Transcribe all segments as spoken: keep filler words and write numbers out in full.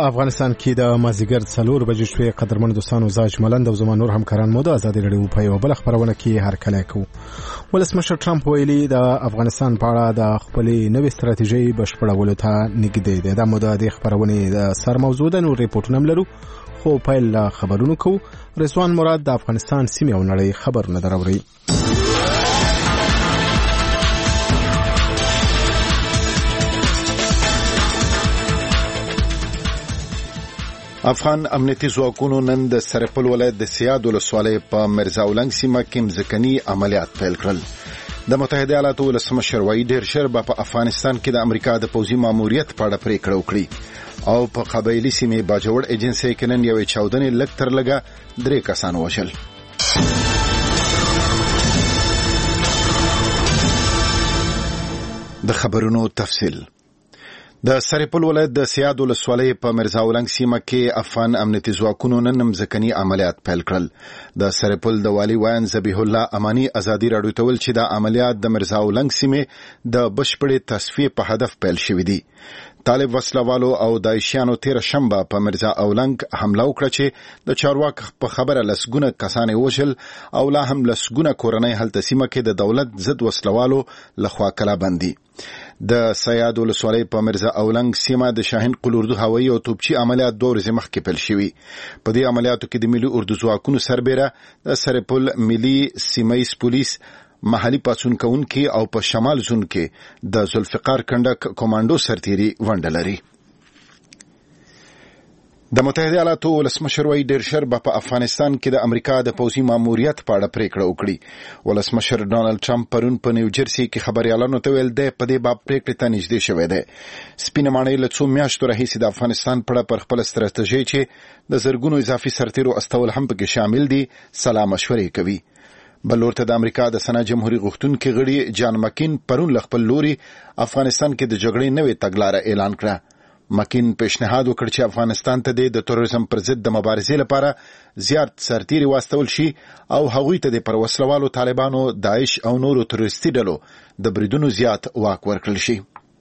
افغانستان کې د مازیګر څلور بجې شوې قدرمن دوستانو زاج ملند او زما نور همکاران مو د ازادي رادیو په یو بل خبرونه کې هرکلی کوو. ولسمشر ټرمپ ویلي د افغانستان په اړه د خپلې نوې ستراتیژۍ بشپړولو ته نږدې دی. دا مو د دې خبرونې د سر موضوع ده. نور ریپورټونه هم لرو خو پیل له خبرونو کوو. رضوان مراد د افغانستان سیمې او نړۍ خبرونه دراوړي. افغان امنیتي ځواکونو نن د سرپل ولایت د سیاد ولسوالۍ په مرزا اولنګ سیمه کې مځکني عملیات پیل کړل. د متحده ایالاتو ولسمشر وایي ډېر ژر به په افغانستان کې د امریکا د پوځي ماموریت په اړه پریکړه وکړي او په قبایلي سیمې باجوړ ایجنسۍ کې نن یوې چاودنې لږ تر لږه درې کسان وژل. د خبرونو تفصیل. د سرپل ولایت د سیاد ولسوالۍ په مرزا اولنګ سیمه کې افغان امنیتي ځواکونو نن مځکني عملیات پیل کړل. د سرپل د والي وان ذبیح الله امانی ازادي راډیو ته ویل چې د عملیات د مرزا اولنګ سیمې د بشپړې تصفیې په هدف پیل شوې دي. طالب وسلوالو او داعشیانو تیر شنبه په مرزا اولنګ حمله وکړه چې د چارواک په خبره لسګونه کسان وژل او لا هم لسګونه کورنۍ هلته سیمه کې د دولت ضد وسلوالو لخوا کلا بندي. د سیاد ولسوالۍ په مرزا اولنګ سیمه د شاهین قلوردو هوایي او توپچي عملیات دوه ورځې مخکې پیل شوي. په دې عملیاتو کې د ملي اردو ځواکونو سربیره د سرپل ملي سیمایي پولیس، محلي پاڅون کوونکي او په شمال زون کې د ذوالفقار کنډک کمانډو سرتیري ونډه لري. د متحده ایالاتو ولسمشر وایي ډېر ژر به په افغانستان کې د امریکا د پوځي ماموریت په اړه پریکړه وکړي. ولسمشر ډانلډ ټرمپ پرون په نیوجرسي کې خبريالانو ته ویل دی په دې باب پریکړې ته نږدې شوی دی. سپینه ماڼۍ له څو میاشتو راهیسې د افغانستان په اړه پر خپل ستراتیژۍ چې د زرګونو اضافي سرتیرو استول هم پکې شامل دي سلا مشورې کوي. بل ورته د امریکا د سنا جمهوریت غوښتونکي غړي جان مکین پرون ل خپل لوري افغانستان کې د جګړې نوې تګلارې اعلان کړه. مکین پیشنهاد وکړ چې افغانستان ته د تروریزم پر ضد د مبارزې لپاره زیات سرتیري واستول شي او هغوی ته د پر وسلوالو طالبانو، داعش او نورو تروریستي ډلو د بریدونو زیات واک ورکړل شي.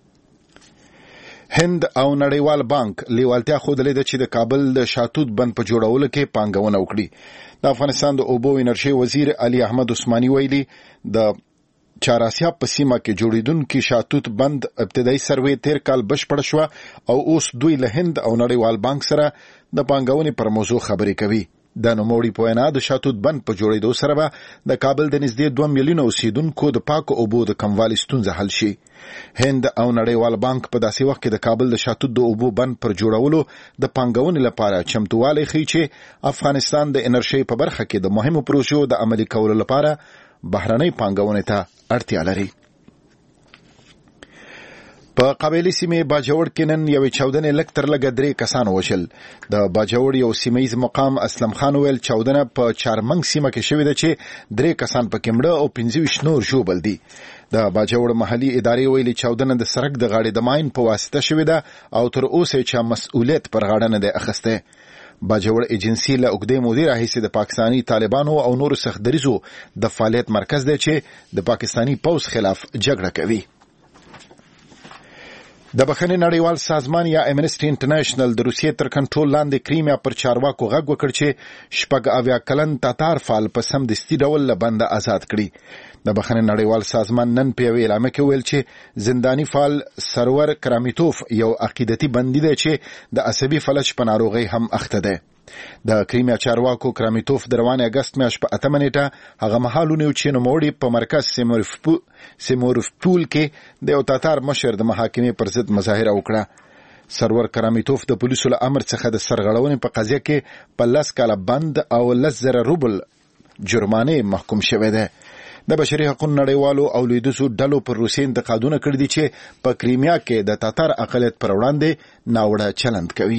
هند او نړیوال بانک لیوالتیا ښودلې ده چې د کابل د شاتوت بند په جوړولو کې پانګونه وکړي. د افغانستان د اوبو انرژي وزیر علي احمد عثماني ویلي د چاراسیاب په سیمه کې جوړیدونکي شاتوت بند ابتدایي سروې تیر کال بشپړ شوه او اوس دوی له هند او نړیوال بانک سره د پانګونې پر موضوع خبرې کوي. د نوموړي په وینا د شاتوت بند په جوړېدو سره به د کابل د نږدې دوه میلیونه اوسیدونکو د پاکو اوبو د کموالي ستونزه حل شي. هند او نړیوال بانک په داسې وخت کې د کابل د شاتوت د اوبو بند پر جوړولو د پانګونې لپاره چمتووالی ښیي چې افغانستان د انرژۍ په برخه کې د مهمو پروژو د عملي کولو لپاره بهرنۍ پانګونې ته اړتیا لري. په قبایلي سیمې باجوړ کې نن یوې چاودنې لږ تر لږه درې کسان وژل. د باجوړ یو سیمهیز مقام اسلم خان ویل چاودنه په چارمنګ سیمه کې شوې ده چې درې کسان پکې مړه او پنځه ویشت نور ژوبل دي. د باجوړ محلي ادارې ویلي چاودنه د سړک د غاړې د ماین په واسطه شوې ده او تر اوسه چا مسؤلیت پر غاړه نه دی اخیستی. باجوړ ایجنسي له اوږدې مودې راهیسې د پاکستاني طالبانو او نورو سختدریزو د فعالیت مرکز دی چې د پاکستاني پوځ خلاف جګړه کوي. د بخښنې نړیوال سازمان یا امنسټي انټرنیشنل د روسیې تر کنټرول لاندې کریمیا پر چارواکو غږ وکړ چې شپږ اویا کلن تاتار فعال په سمدستي ډول له بنده آزاد کړي. د بخښنې نړیوال سازمان نن په یوې اعلامیه کې ویل چې زنداني فعال سرور کرامټوف یو عقیدتي بندي دی چې د عصبي فلج په ناروغۍ هم اخته دی. د کریمیا چارواکو کرامټوف د روانې اګست میاشت په اتمه نیټه هغه مهال ونیو چې نوموړي په مرکز سیموروفپول کې د یو تاتار مشر د محاکمې پر ضد مظاهره وکړه. سرور کرامټوف د پولیسو له امر څخه د سرغړونې په قضیه کې په لس کاله بند او لس زره روبل جرمانې محکوم شوی دی. د بشري حقوقو نړیوالو او لویدیځو ډلو پر روسیې انتقادونه کړي دي چې په کریمیا کې د تاتار اقلیت پر وړاندې ناوړه چلند کوي.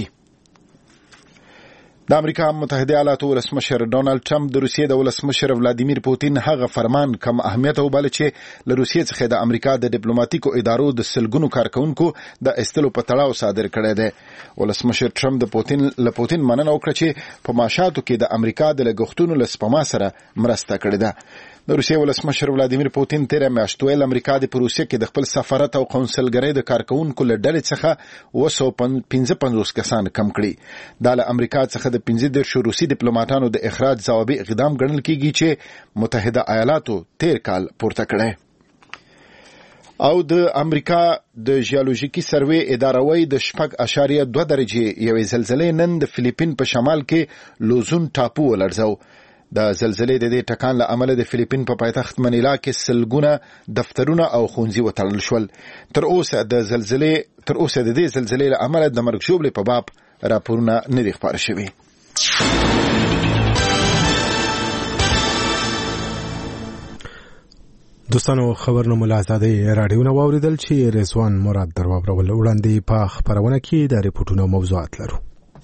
د امریکا متحده ایالاتو ولسمشر ډانلډ ټرمپ د روسیې د ولسمشر ولادیمیر پوتین هغه فرمان کم اهمیت وباله چې له روسیې څخه د امریکا د ډیپلوماټیکو ادارو د سلګونو کارکونکو د استلو په تړاو صادر کړی دی. ولسمشر ټرمپ د پوتین له پوتین مننه وکړه چې په معاشاتو کې د امریکا د لګښتونو له سپما سره مرسته کړې ده. د روسیې ولسمشر ولادیمیر پوتین تیر میاشت ویل امریکا د روسیې کې د خپل سفارت او قونسلګرۍ د کارکونکو له ډلې څخه اوه سوه پنځه پنځوس کسان کم کړي. دا له امریکا څخه د پنځه دېرش روسي ډیپلوماټانو د اخراج ځوابي اقدام ګڼل کیږي چې متحده ایالاتو تیر کال پورته کړی. او د امریکا د جیولوژیکي سروې اداره وايي د شپږ اشاریه دوه درجې یوې زلزلې نن د فلیپین په شمال کې لوزون ټاپو ولړزاو. د زلزلې د دې ټکان له امله د فلیپین په پایتخت منیلا کې سلګونه دفترونه او ښوونځي وتړل شول. تر اوسه د زلزلې تر اوسه د دې زلزلې له امله د مرګ ژوبلې په باب راپورونه نه دي خپاره شوي. دوستانو خبرنامه له آزادۍ راډیو نه واوریدل چې رضوان مراد درواورول. وړاندې په خبرونه کې د ریپورتونو موضوعات لرو.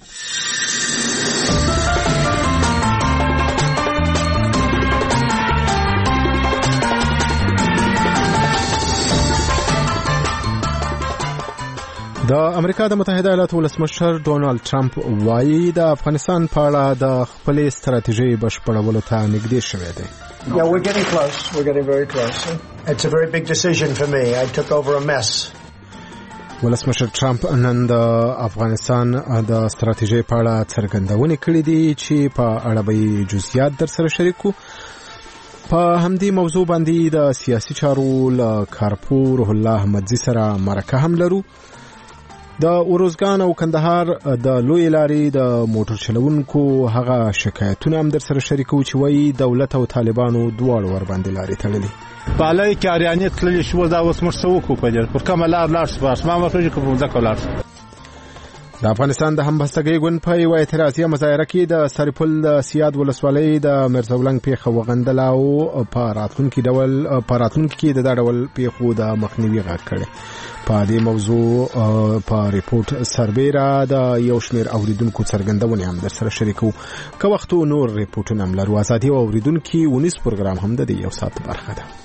د امریکا د متحده ایالاتو ولسمشر ډونالد ټرمپ وایي د افغانستان په اړه د خپلې ستراتیژۍ بشپړولو ته نږدې شوی دی. Yeah, we're getting close. We're getting very close. It's a very big decision for me. I took over a mess. ولسمشر ټرمپ نن د افغانستان د ستراتیژۍ په اړه څرګندونې کړې دي چې په اړه به جزئیات در سره شریکو. په همدې موضوع باندې د سیاسي چارو له کارپور روح الله احمدزي سره مرکه هم لرو. د اوروزګان او کندهار د لوی لارې د موټر چلوونکو هغه شکایتونه هم در سره شریکو چې وایي دولت او طالبانو دواړو ور باندې لارې تړلې. په لای کې اریانې تللی شو دا اوس موږ څه وکړو په دې پر کومه لار لاړ شو اسمان ورته کوم ځکه لاړ شو. د افغانستان د همبستګۍ ګوند په یوه اعتراضي مظاهره کې د سرپل د سیاد ولسوالۍ د میرزولنګ پیښه وغندله او په راتلونکي ډول په راتلونکي کې د دا ډول پیښو د مخنیوي غږ کړی. په دې موضوع په ریپورت سربیره د یو شمېر اوریدونکو څرګندونې هم در سره شریکو. که وختو نور ریپورټونه هم لرو. ازادي او اوریدونکي ونیس پروګرام هم د دې یو ساعت برخه ده.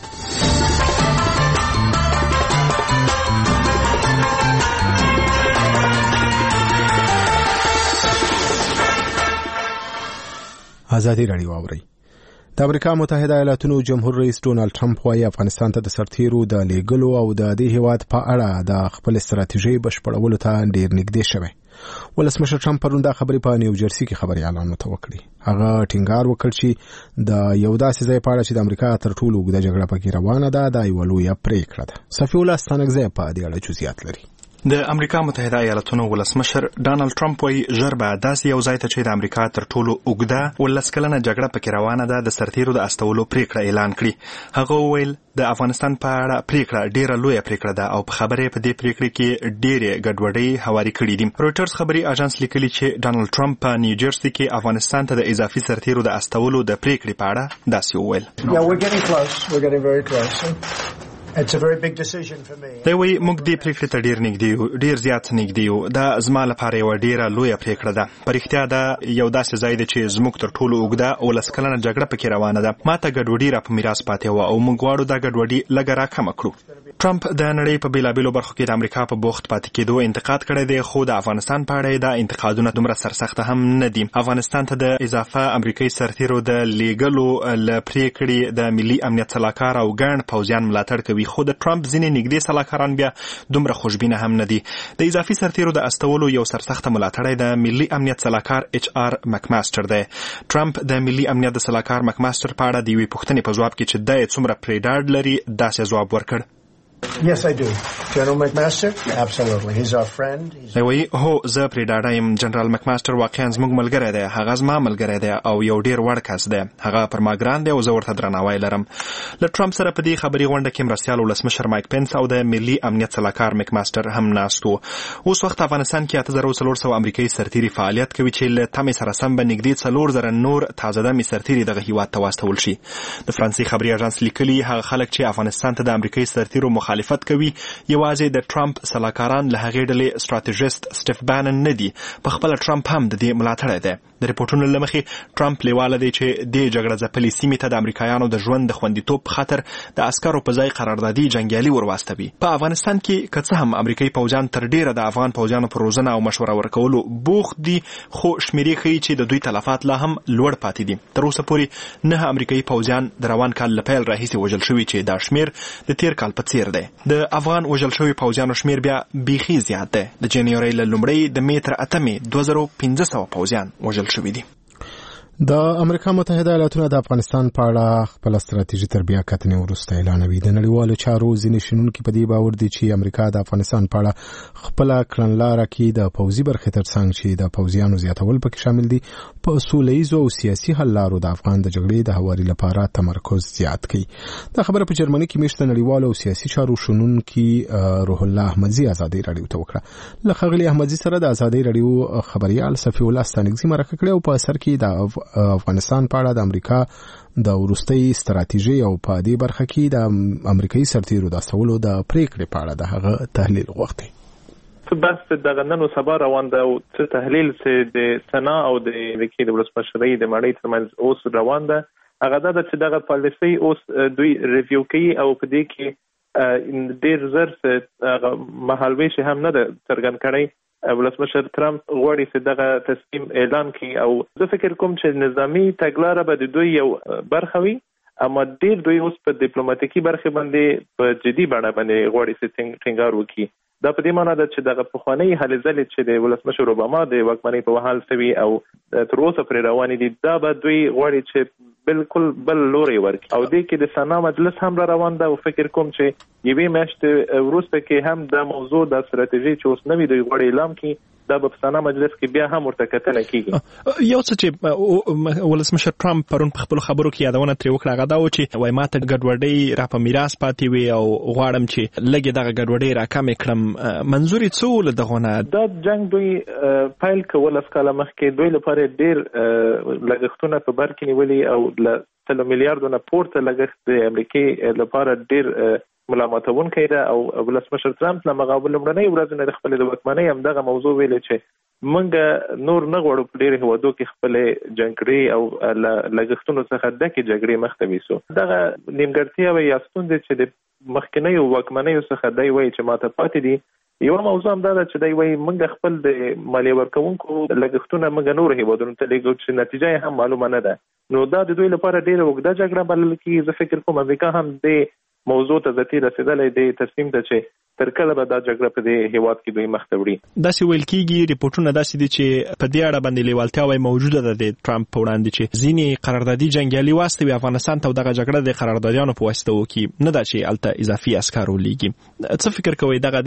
ازادي راډیو اوري. د امریکا متحده ایالاتونو جمهور رئیس ډونالد ټرمپ وايي افغانستان ته د سرتیرو د لیږلو او د دې هیواد په اړه د خپل ستراتیژۍ بشپړولو ته ډیر نږدې شوی. ولسمشر ټرمپ پرون دا خبرې په نیوجرسي کې خبري اعلان وکړي. هغه ټینګار وکړ چې د یو داسې ځای په اړه چې د امریکا تر ټولو اوږده جګړه پکې روانه ده دا یوه لویه پرېکړه ده. صفي الله ستانکزی په دې اړه جزئیات لري. د امریکا متحده ایالاتونو ولسمشر ډانلډ ټرمپ وايي ژر به داسې یو ځای ته چې د امریکا تر ټولو اوږده ولس کلنه جګړه پکې روانه ده د سرتیرو د استولو پریکړه اعلان کړي. هغه وویل د افغانستان په اړه پریکړه ډیره لویه پریکړه ده او په خبرې په دې پریکړه کې ډیره ګډوډۍ هواري کړې دي. رويټرز خبري اژانس لیکلي چې ډانلډ ټرمپ په نیوجرسي کې افغانستان ته د اضافي سرتیرو د استولو د پریکړې په اړه داسې وویل. Yeah, we're getting close. We're getting very close. It's a very big decision for me. دا وی موږ دې پریکړې ته ډیر نږدې یو ډیر زیات نږدې یو دا زما لپاره یو ډیره لویه پریکړه ده. په رښتیا دا یو داسې ځای دی چې زموږ تر ټولو اوږده ولس کلنه جګړه پکې روانه ده. ما ته ګډوډي را په میراث پاتې وه او موږ غواړو دا ګډوډي لږه راکمه کړو. ټرمپ د نړۍ په بیلابیلو برخو کې د امریکا په بوخت پاتې کېدو انتقاد کړی دی خو د افغانستان په اړه دا انتقادونه دومره سرسخته هم نه دي. افغانستان ته د اضافه امریکایي سرتیرو د لیږلو له پریکړې د ملي امنیت سلاکار او ګڼ پوځیان ملاتړ کوي خو د ټرمپ ځینې نږدې سلاکاران بیا دومره خوشبینه هم نه دي. د اضافي سرتیرو د استولو یو سرسخته ملاتړی د ملي امنیت سلاکار ایچ آر مکماستر دی. ټرمپ د ملي امنیت د سلاکار مکماستر په اړه د یوې پوښتنې په ځواب کې چې دی څومره پرې ډاډ لري داسې ځواب ورکړ. Yes, I do. General McMaster? Absolutely. He's our friend. وی هو زه پرې ډاډه یم. جنرال مکماستر واقعا زموږ ملګری دی. هغه زما ملګری دی او یو ډیر وړ کس دی. هغه پر ما ګران دی او زه ورته درناوی لرم. له ټرمپ سره په دې خبري غونډه کې مرستیال ولسمشر مایک پنس او د ملي امنیت سلاکار مکماستر هم ناست وو. اوس وخت افغانستان کې اته زره څلور سوه امریکایي سرتیري فعالیت کوي چې له تمې سره سم به نږدې څلور زره نور تازه دمې سرتیري دغه هیواد ته واستول شي. د فرانسې خبري اژانس لیکلي هغه خلک چې افغانستان ته د امریکایي سرتیرو مخالفت کوي یوازې د ټرمپ سلاکاران له هغې ډلې ستراتیژیست سټیف بانن نه دي. په خپله ټرمپ هم د دې ملاتړی دی. د ریپورتونو له مخې ټرمپ لیواله دی چې د جګړه ځپلې سیمې ته د امریکایانو د ژوند د خوندیتوب په خاطر د عسکرو په ځای قراردادي جنګیالي ورواستوي. په افغانستان کې که څه هم امریکایي پوځیان تر ډیره د افغان پوځیانو پر روزنه او مشوره ورکولو بوخت دي، خو شمیرې ښیي چې د دوی تلفات لا هم لوړ پاتې دي. تر اوسه پورې نه امریکایي پوځیان د روان کال له پیل راهیسې وژل شوي چې دا شمیر د تیر کال په څیر دی. د افغان وژل شوي پوځیانو شمیر بیا بیخي زیات دی. د جنوري له لومړۍ د مې تر اتمې دوه زره پنځه سوه پوځیان وژل شوي دي. د امریکا متحده ایالاتونو د افغانستان په اړه خپل ستراتیژي تر بیا کتنې وروسته اعلانوي. د نړیوالو چارو ځینې شنونکي په دې باور دي چې امریکا د افغانستان په اړه خپل کړنلاره کې د پوځي برخې ترڅنګ چې د پوځیانو زیاتول پکې شامل دي په سولهییزو او سیاسي حل لارو د افغان د جګړې د هواري لپاره تمرکز زیات کړي. دا خبره په جرمني کې میشته نړیوالو او سیاسي چارو شنونکي روح الله احمدزي ازادي رادیو ته وکړه. له ښاغلي احمدزي سره د ازادي رادیو خبريال صفي الله ستانکزي مرکه کړې او په اثر کې د افغانستان په اړه د امریکا د وروستۍ ستراتیژي او په دې برخه کې د امریکایي سرتیرو د استولو د پریکړې په اړه د هغه تحلیل غوښتي. بس دغه نن سبا روان ده او څه تحلیل چې د سنا او د امریکای د ولسمشرۍ د مړۍ ترمنځ اوس روان ده، هغه دا چې دغه پالیسي اوس دوی ریویو کوي او په دې کې ډېر زر څه مهالویش هم نه ده څرګند کړی. ولسمشر ترامپ غواړي چې دغه تصمیم اعلان کړي او زه فکر کوم چې نظامی تګلاره به د دوی یو برخه وي، اما ډېر دوی اوس په ډیپلوماټیکي برخه باندې په جدي بڼه باندې غواړي چې ټینګار وکړي. دا په دې معنی ده چې دغه پخوانی هلې ځلې چې د ولسمشر اوباما د واکمنۍ په وحال سوي او تر اوسه پرې روانې دي، دا به دوی غواړي چې بالکل بل لوري ورکړي. او دې کې د سنا مجلس هم را روان ده او فکر کوم چې یوې میاشتې وروسته کې هم دا موضوع د ستراتیژي چې اوس نوي دوی غواړي اعلان کړي، دا په سنا مجلس کې بیا هم ورته کتنه کیږي. یو څه چې ولسمشر ټرمپ پرون په خپل خبرو کې یادونه ترې وکړه هغه دا و چې وای ماته ګډوډۍ را په میراث پاتې وي او غواړم چې لږ دغه ګډوډۍ را کمې کړم. منظور یې څه و له دغه نه؟ دا جنګ دوی پیل کول ولس کاله مخکې دوی لپاره ډېر لګښتونه په بر کې نیولي او له سلو میلیارډو نه پورته لګښت د امریکای لپاره ډېر ملامتونکی ده. او ولسمشر ترامپ له مغابل لومړنۍ ورځ نه د خپلې د واکمنۍ همدغه موضوع ویلې چې موږ نور نه غواړو په ډېرو هېوادو کې خپلې جنګړې او لګښتونو څخه ډکې جګړې مخته ویسو. دغه نیمګړتیاوې یا ستونزې چې د مخکینیو واکمنیو څخه دی وایي چې ماته پاتې دي، یوه موضوع هم دا ده چې دی وایي موږ خپل د مالیه ورکوونکو لګښتونه موږ نورو هېوادونو ته لېږو چې نتیجه یې هم معلومه نه ده. نو دا د دوی لپاره ډېره اوږده جګړه بلل کېږي. زه فکر کوم امریکا هم د موضوع ته ذاتي رسېدلی دی تصمیم ته چې تر کله به دا جګړه په دې هیواد کې دوی مخ ته وړي. داسې ویل کېږي ریپورټونه داسې دي چې په دې اړه باندې لیوالتیاوې موجوده ده د ټرمپ په وړاندې چې ځینې قراردادي جنګیالي واستوي افغانستان ته دغه جګړه د قراردادیانو په واسطه وکړي، نه دا چې هلته اضافي عسکر ولېږي. څه فکر کوئ دغه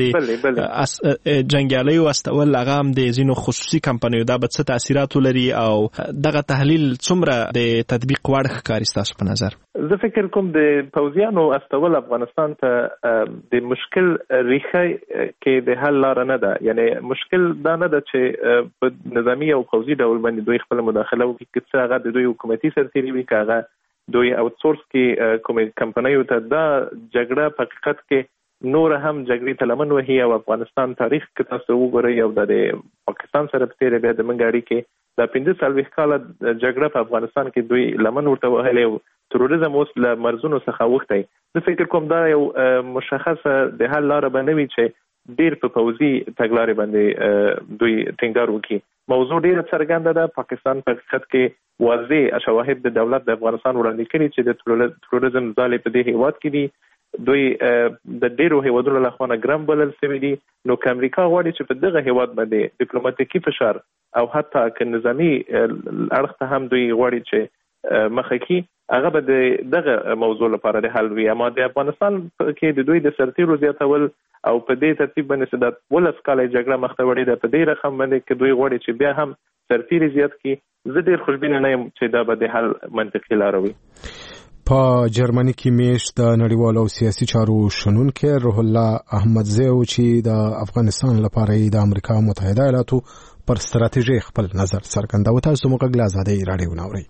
د جنګیالیو واستول هغه هم د ځینو خصوصي کمپنیو دا به څه تاثیرات ولري او دغه تحلیل څومره د تطبیق وړ ښکاري ستاسو په نظر؟ زه فکر کوم د پوځیانو استول افغانستان ته د مشکل ریښه کې د حل لاره نه ده. یعنی مشکل دا نه ده چې په نظامی او پوځي ډول باندې دوی خپل مداخله وکړي، که څه هغه د دوی حکومتي سرتیري وي، که هغه دوی اوټسورس کې کومې کمپنیو ته. دا جګړه په حقیقت کې نور هم جګړې ته لمن وهي او افغانستان تاریخ کې تاسو وګورئ او د پاکستان سره په تېره بیا د موږ اړیکې دا پنځه څلوېښت کاله جګړه په افغانستان کې دوی لمن ورته وهلی او تروریزم اوس له مرزونو څخه اوښتی. زه فکر کوم دا یو مشخصه د حل لاره به نه وي چې ډېر په پوځي تګلارې باندې دوی ټینګار وکړي. موضوع ډېره څرګنده ده. پاکستان په حقیقت کې واضح شواهد د دولت د افغانستان وړاندې کړي چې د تروریزم ځالې په دې هیواد کې دي. دوی د ډېرو هیوادونو له خوا نه ګرم بلل شوي دي. نو که امریکا غواړي چې په دغه هیواد باندې ډیپلوماتیکي فشار او حتی که نظامي اړخ ته هم دوی غواړي چې مخه کړي، هغه به د دغه موضوع لپاره د حل وي. اما د افغانستان کې د دوی د سرتیرو زیاتول او په دې ترتیب باندې چې د ولس کاله جګړه مخته وړې ده، په دې رقم باندې کې دوی غواړي چې بیا هم سرتیري زیات کړي، زه ډېر خوشبینه نه یم چې دا به د حل منطقي لاره وي. په جرمني کې میشت د نړیوالو سیاسي چارو شنونکی روح الله احمدزي چې د افغانستان لپاره د امریکا متحده ایالاتو پر ستراتیژي خپل نظر څرګندوي. تاسو موږ غلا زاده رادیو ناوړي.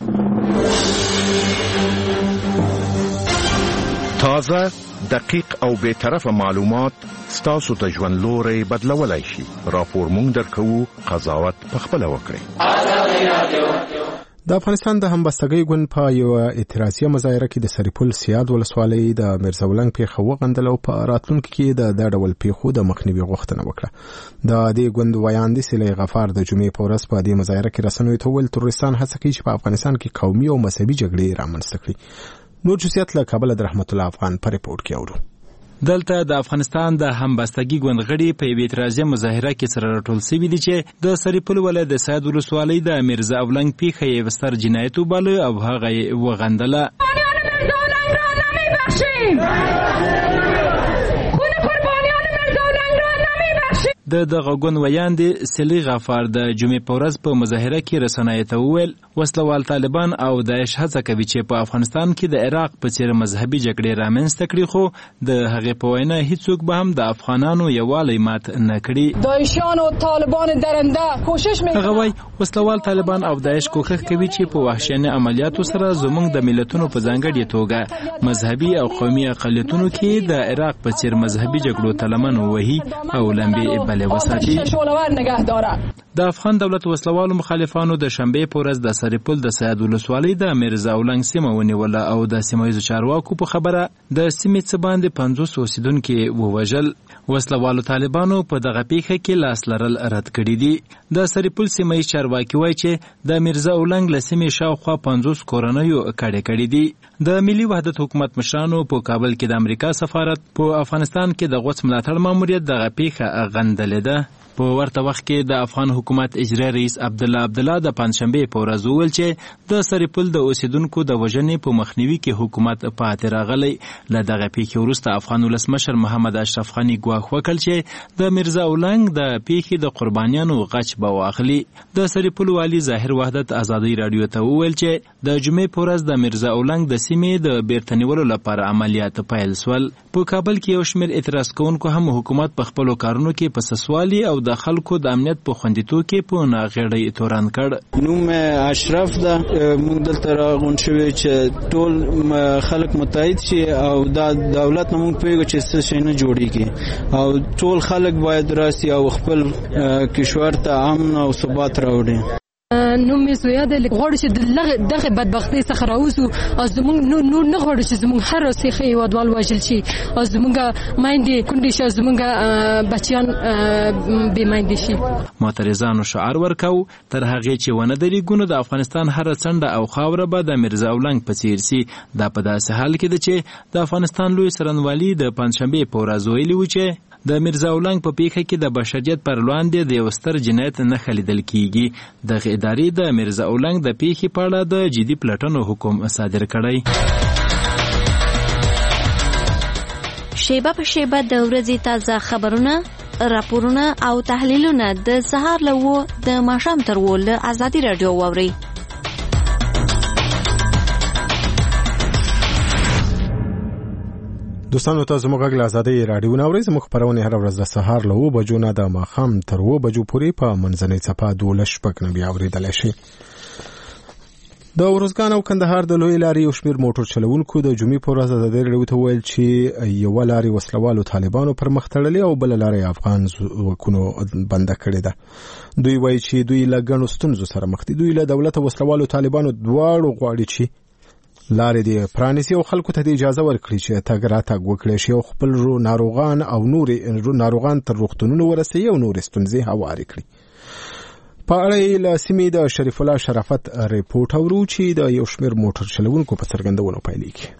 تازه، دقیق او بے طرفه معلومات ستاسو ته ژوند لوري بدلولای شي. راپور مونږ درکو، قضاوت په خپل وکړئ. د افغانستان د همبستګۍ ګوند په یو اعتراضیه مظاهره کې د سرپل سیاد ولسوالۍ د میرزاولنګ پیښه وغندله او په راتلونکي کې د دا ډول پیښو د مخنیوي غوښتنه وکړه. د دې ګوند ویاندې سلی غفار د جمعې په ورځ په دې مظاهره کې رسنیو ته وویل تروریستان هڅه کوي چې په افغانستان کې قومي او مذهبي جګړې رامنځته کړي. نور جزئیات له کابل د رحمت الله افغان په ریپورت کې اورو. دلته د افغانستان د همبستګي ګوند غړي په یوې اعتراضیه مظاهره کې سره راټول شوي دي چې د سرپل ولایت د سید ولسوالۍ د میرزا اولنګ پیښه یې ستر جنایت وباله او هغه یې وغندله. د دغه ګوند ویاندې سلی غفار د جمعې په ورځ په مظاهره کې رسنیو ته وویل وسلوال طالبان او داعش هڅه کوي چې په افغانستان کې د عراق په څیر مذهبي جګړې رامنځته کړي، خو د هغې په وینا هیڅوک به هم د افغانانو یووالی مات نه کړي. داعشیان او طالبان درنده کوشش میکنن. هغه وایي وسلوال طالبان او داعش کوښښ کوي چې په وحشیانه عملیاتو سره زموږ د ملتونو په ځانګړې توګه مذهبي او قومي اقلیتونو کې د عراق په څیر مذهبي جګړو ته لمن ووهي او لمبې وساتي. د افغان دولت وسلوالو مخالفانو د شنبې په ورځ د سرپل د سید ولسوالۍ د میرزا اولنګ سیمه ونیوله او د سیمه ییزو چارواکو په خبره د سیمې څخه باندې پنځوس اوسیدونکي ووژل. وسلوالو طالبانو په دغه پیښه کې لاس لرل رد کړي دي. د سرپل سیمه ییز چارواکي وایي چې د میرزا اولنګ له سیمې شاوخوا پنځوس کورنیو کډې کړي دي. د ملي وحدت حکومت مشرانو په کابل کې د امریکا سفارت په افغانستان کې د غوڅ ملاتړ ماموریت دغه پیښه غندلې ده. په ورته وخت کې د افغان حکومت اجرا رئیس عبدالله عبدالله د پنځشنبې په ورځ وویل چې د سرپل د اوسیدونکو د وژنې په مخنیوي کې حکومت پاتې راغلی. له دغه پیښې وروسته افغان ولسمشر محمد اشرف غني ګواښ وکړ چې د میرزا اولنګ د پیښې د قربانیانو غچ به واخلي. د سرپل والي ظاهر وحدت ازادي راډیو ته وویل چې د جمعې په ورځ د میرزا اولنګ د سیمې د بیرته نیولو لپاره عملیات پیل شول. په کابل کې یو شمېر اعتراض کوونکو هم حکومت په خپلو کارونو کې په سسوالي او د خلکو د امنیت په خوندیتوب کې په ناغېړۍ تورن کړ. نوم اشرف ده. موږ دلته راغونډ شوي چې ټول خلک متحد شي او دا دولت نه موږ پوهېږو چې څه شی نه جوړېږي او ټول خلک باید راسي او خپل کشور ته امن او ثبات راوړي. نوم مې زویا ده. غواړو چې دغه بدبختۍ څخه راوځو او زموږ نور نه غواړو چې زموږ هر سیخه هېوادوال وژل شي او زموږ میندې کونډې شي او زموږ بچیان بې میندې شي. معترضانو شعار ورکاو تر هغې چې ونه درېږو نو د افغانستان هره څنډه او خاوره به د میرزا اولنګ په څېر سي. دا په داسې حال کې ده چې د افغانستان لوی څارنوالي د پنځشنبې په ورځ ویلي و چې د میرزا اولنګ په پیښه کې د بشریت پر وړاندې د یو ستر جنایت نښه لیدل کیږي. دغه ادارې د میرزا اولنګ د پیښې په اړه د جدي پلټنو حکم صادر کړی. شیبه په شیبه د ورځې تازه خبرونه، راپورونه او تحلیلونه د سهار له اوو د ماښام تر اوو له ازادي راډیو واورئ. دوستانو ته زموږ غږ له ازادۍ راډیو نه اورئ. زموږ خپرونې هره ورځ د سهار له اوو بجو نه د ماښام تر اوو بجو پورې په منځنۍ څپه دولس شپږ نه بیا اورېدلی شي. د ارزګان او کندهار د لوی لارې یو شمېر موټر چلوونکو د جمعې په ورځ ازادي راډیو ته ویل چې یوه لارې وسلوالو طالبانو پر مخ تړلې او بله لارې افغان ځواکونو بنده کړې ده. دوی وایي چې دوی له ګڼو ستونزو سره مخ دي. دوی له دولت او وسلوالو طالبانو دواړو غواړي چې لارې دې پرانیسي او خلکو ته اجازه ورکړي چې تګ راتګ وکړي شي او خپل ناروغان او نورې ناروغان تر روغتونونو ورسوي او نورې ستونزې هوارې کړي. په اړه یې له سیمې د شریف الله شرافت ریپورټ اورو چې د یو شمېر موټر چلوونکو په څرګندونو پیلېږي.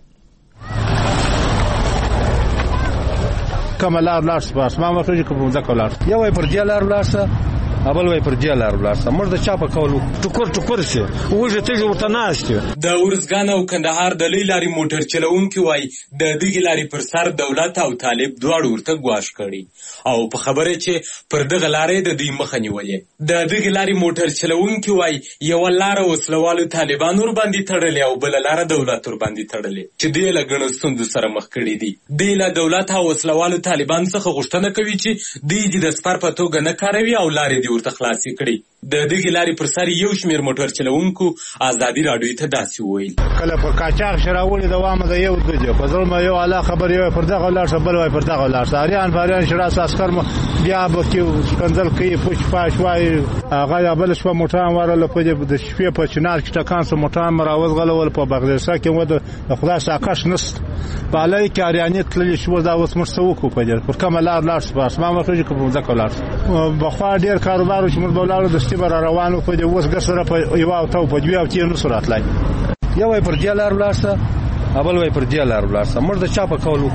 کومه لار لاړ شي بس ما ورته کوم ځکه لاړ یو پر دې لار لاړ شه ابل وای پر دې لار لاړ شه موږ د چا په کولو ټکور ټکور شي وژه ته ورته ناشته. د ورزګان او کندهار د لوی لارې موټر چلوونکي وای د دغه لارې پر سر دولت او طالب دواړو ورته ګواښ کړي او په خبره چې پر دغه لارې د دوی مخه نیولې. د دغه لارې موټر چلوونکي وای یو لار وسلوالو طالبان ور باندې تړلې او بل لار دولت ور باندې تړلې چې د لګڼو ستوندو سره مخ کړي دي. د له دولت او وسلوالو طالبان څخه غوښتنه کوي چې دوی د سپر په توګه نه کاروي او لارې دی ورته خلاصي کړي. د دغه لارې پر سر یو شمېر موټر چلوونکو ازادي راډیو ته داسې وویل. کله پر کاچاق شراوړي دوامه د یو دوجه په ځل یو اعلی خبر یو پر دغه لار بل وای پر دغه لار ساریان فاریان شراس عسكر بیا به کې کنځل کوي پوش پاش وای هغه بل شپه موټان ورله په د شپې په چنار کې ټکان سو موټان مراوز غلول په بغدادسا کې و د خدای ساکش نست په لای کې اریانه تللی شو دا اوس مرسو کو په دې پر کومه لار لار سپاس ما مخه کې په ځکه لار بخوا ډیر کاروبار چې موږ بولارو د ستیبر روانو په دې اوس ګسره په یو او تو په دوی او تیر نو سرعت لای یو وای پر جلار ولارسه ابل وای پر جلار ولارسه موږ د چا په کولو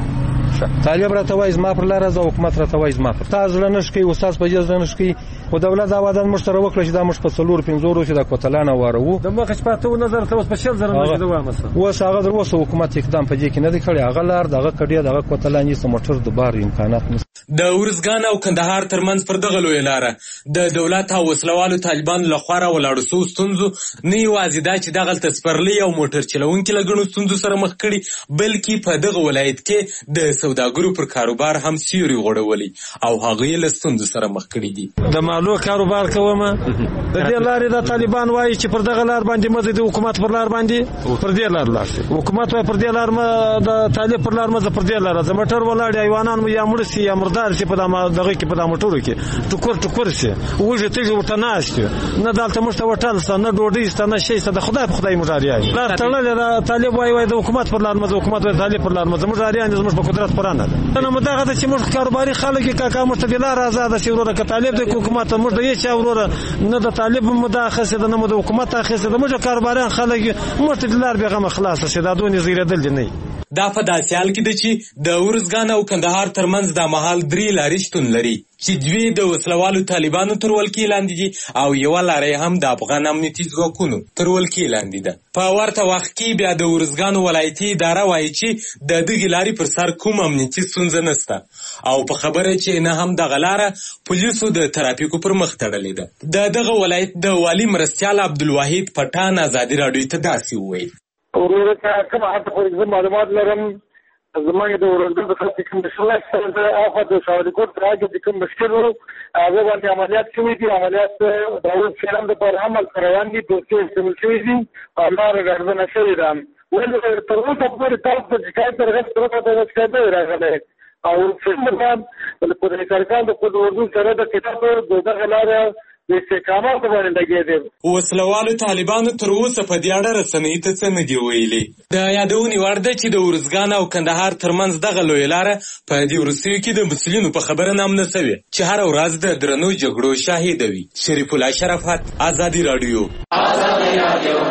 طالب راته وای زما پر لار زو حکومت راته وای زما پر تاسو لنش کې استاد په جز لنش کې او دولت آوادان مشترک وکړي چې دا مش په څلور پنځورو چې د کوتلانه وارو د مخ په تو نظر ته اوس په شل زره نه دوه مسه اوس هغه در اوس حکومت اقدام په دې کې نه دی کړی هغه لار دغه کډیا دغه کوتلانی سم موټر د بار امکانات نشته د ورزګان او کندهار ترمنځ پر دغه لوی لار د دولت او وسلوالو طالبان لخوا را ولاړ سو ستونزو نه یوازې دا چې دغه تسپرلی او موټر چلونکي لګنو ستونزو سره مخ کړي بلکې په دغه ولایت کې د سوداګرو پر کاروبار هم سیوري غوړولي او هغه له ستونزو سره مخ کړي دي د مالو کاروبار کوم د دې لارې د طالبان وایي چې پر دغه لار باندې مزه د حکومت پر لار باندې پر دې لار لاس حکومت وایي پر دې لار ما د طالب پر لار مزه پر دې لار د موټر ولاړ ایوانان یا مرسي یا مردار چې په دغه کې په د موټرو کې ټکور ټکور شي وجه ته ورته ناشته نه دالته مشته وټل سن نه ډوډۍ ست نه شي ست د خدای په خدای مجاریای لار تړل طالب وای وای د حکومت پر لار مزه حکومت وای طالب پر لار مزه مجاریان زموږ په قدرت پرانه ده نو مداغه چې موږ کاروباري خلک کاکا مستقلار آزاد شي ورته ک طالب د حکومت موږ د هیڅ ورته نه د طالب مداخله ده نه د حکومت اخیسته د موږ کاروباري خلک مستقلار بیغه خلاص شي دا دونی زیرېدل نه دا په داسې حال کې ده چې د ورزګان او کندهار ترمنځ د مهال درې لارې شتون لري چې دوی د وسلوالو طالبانو تر ولکې لاندې دي او یوه لاره هم د افغان امنیتي ځواکونو تر ولکې لاندې ده. په ورته وخت کې بیا د ورزګان ولایتي اداره وایي چې د دغې لارې پر سر کوم امنیتي ستونزه نشته او په خبره چې نه هم دغه لاره پولیسو د ترافیکو پر مخ تړلې ده. د دغه ولایت د والي مرستیال عبدالواحد پټان ازادي راډیو ته داسې وویل ورور ته کوم حتی پر معلومات لرم زمانه د ورور د خلک کوم مشکل سره د افات د سعودي کوټ راځي کوم مشکل ورو هغه باندې عملیات شوي دي عملیات د اول فلم د پر عمل روان دي دوه استعمال شوي دي او لار غرض شوي دي ولې تر اوسه پورې تاسو د شکایت درغه تر د شکایت راغلی او فلم باندې په دې سرکان د اردو سره د کتاب دغه لار د استقامت باندې لګي دي. وسلوالو طالبانو تر اوسه په دې اړه رسنۍ ته څه نه دی ویلي. د یادونې وړ ده چې د ورزګان او کندهار ترمنځ دغه لویه لاره په دې وروستیو کې د مسلمانو په خبره نام نه سوې چې هره ورځ د درنو جګړو شاهده وي. شریف الله شرافت، ازادي راډیو. ازادي راډیو.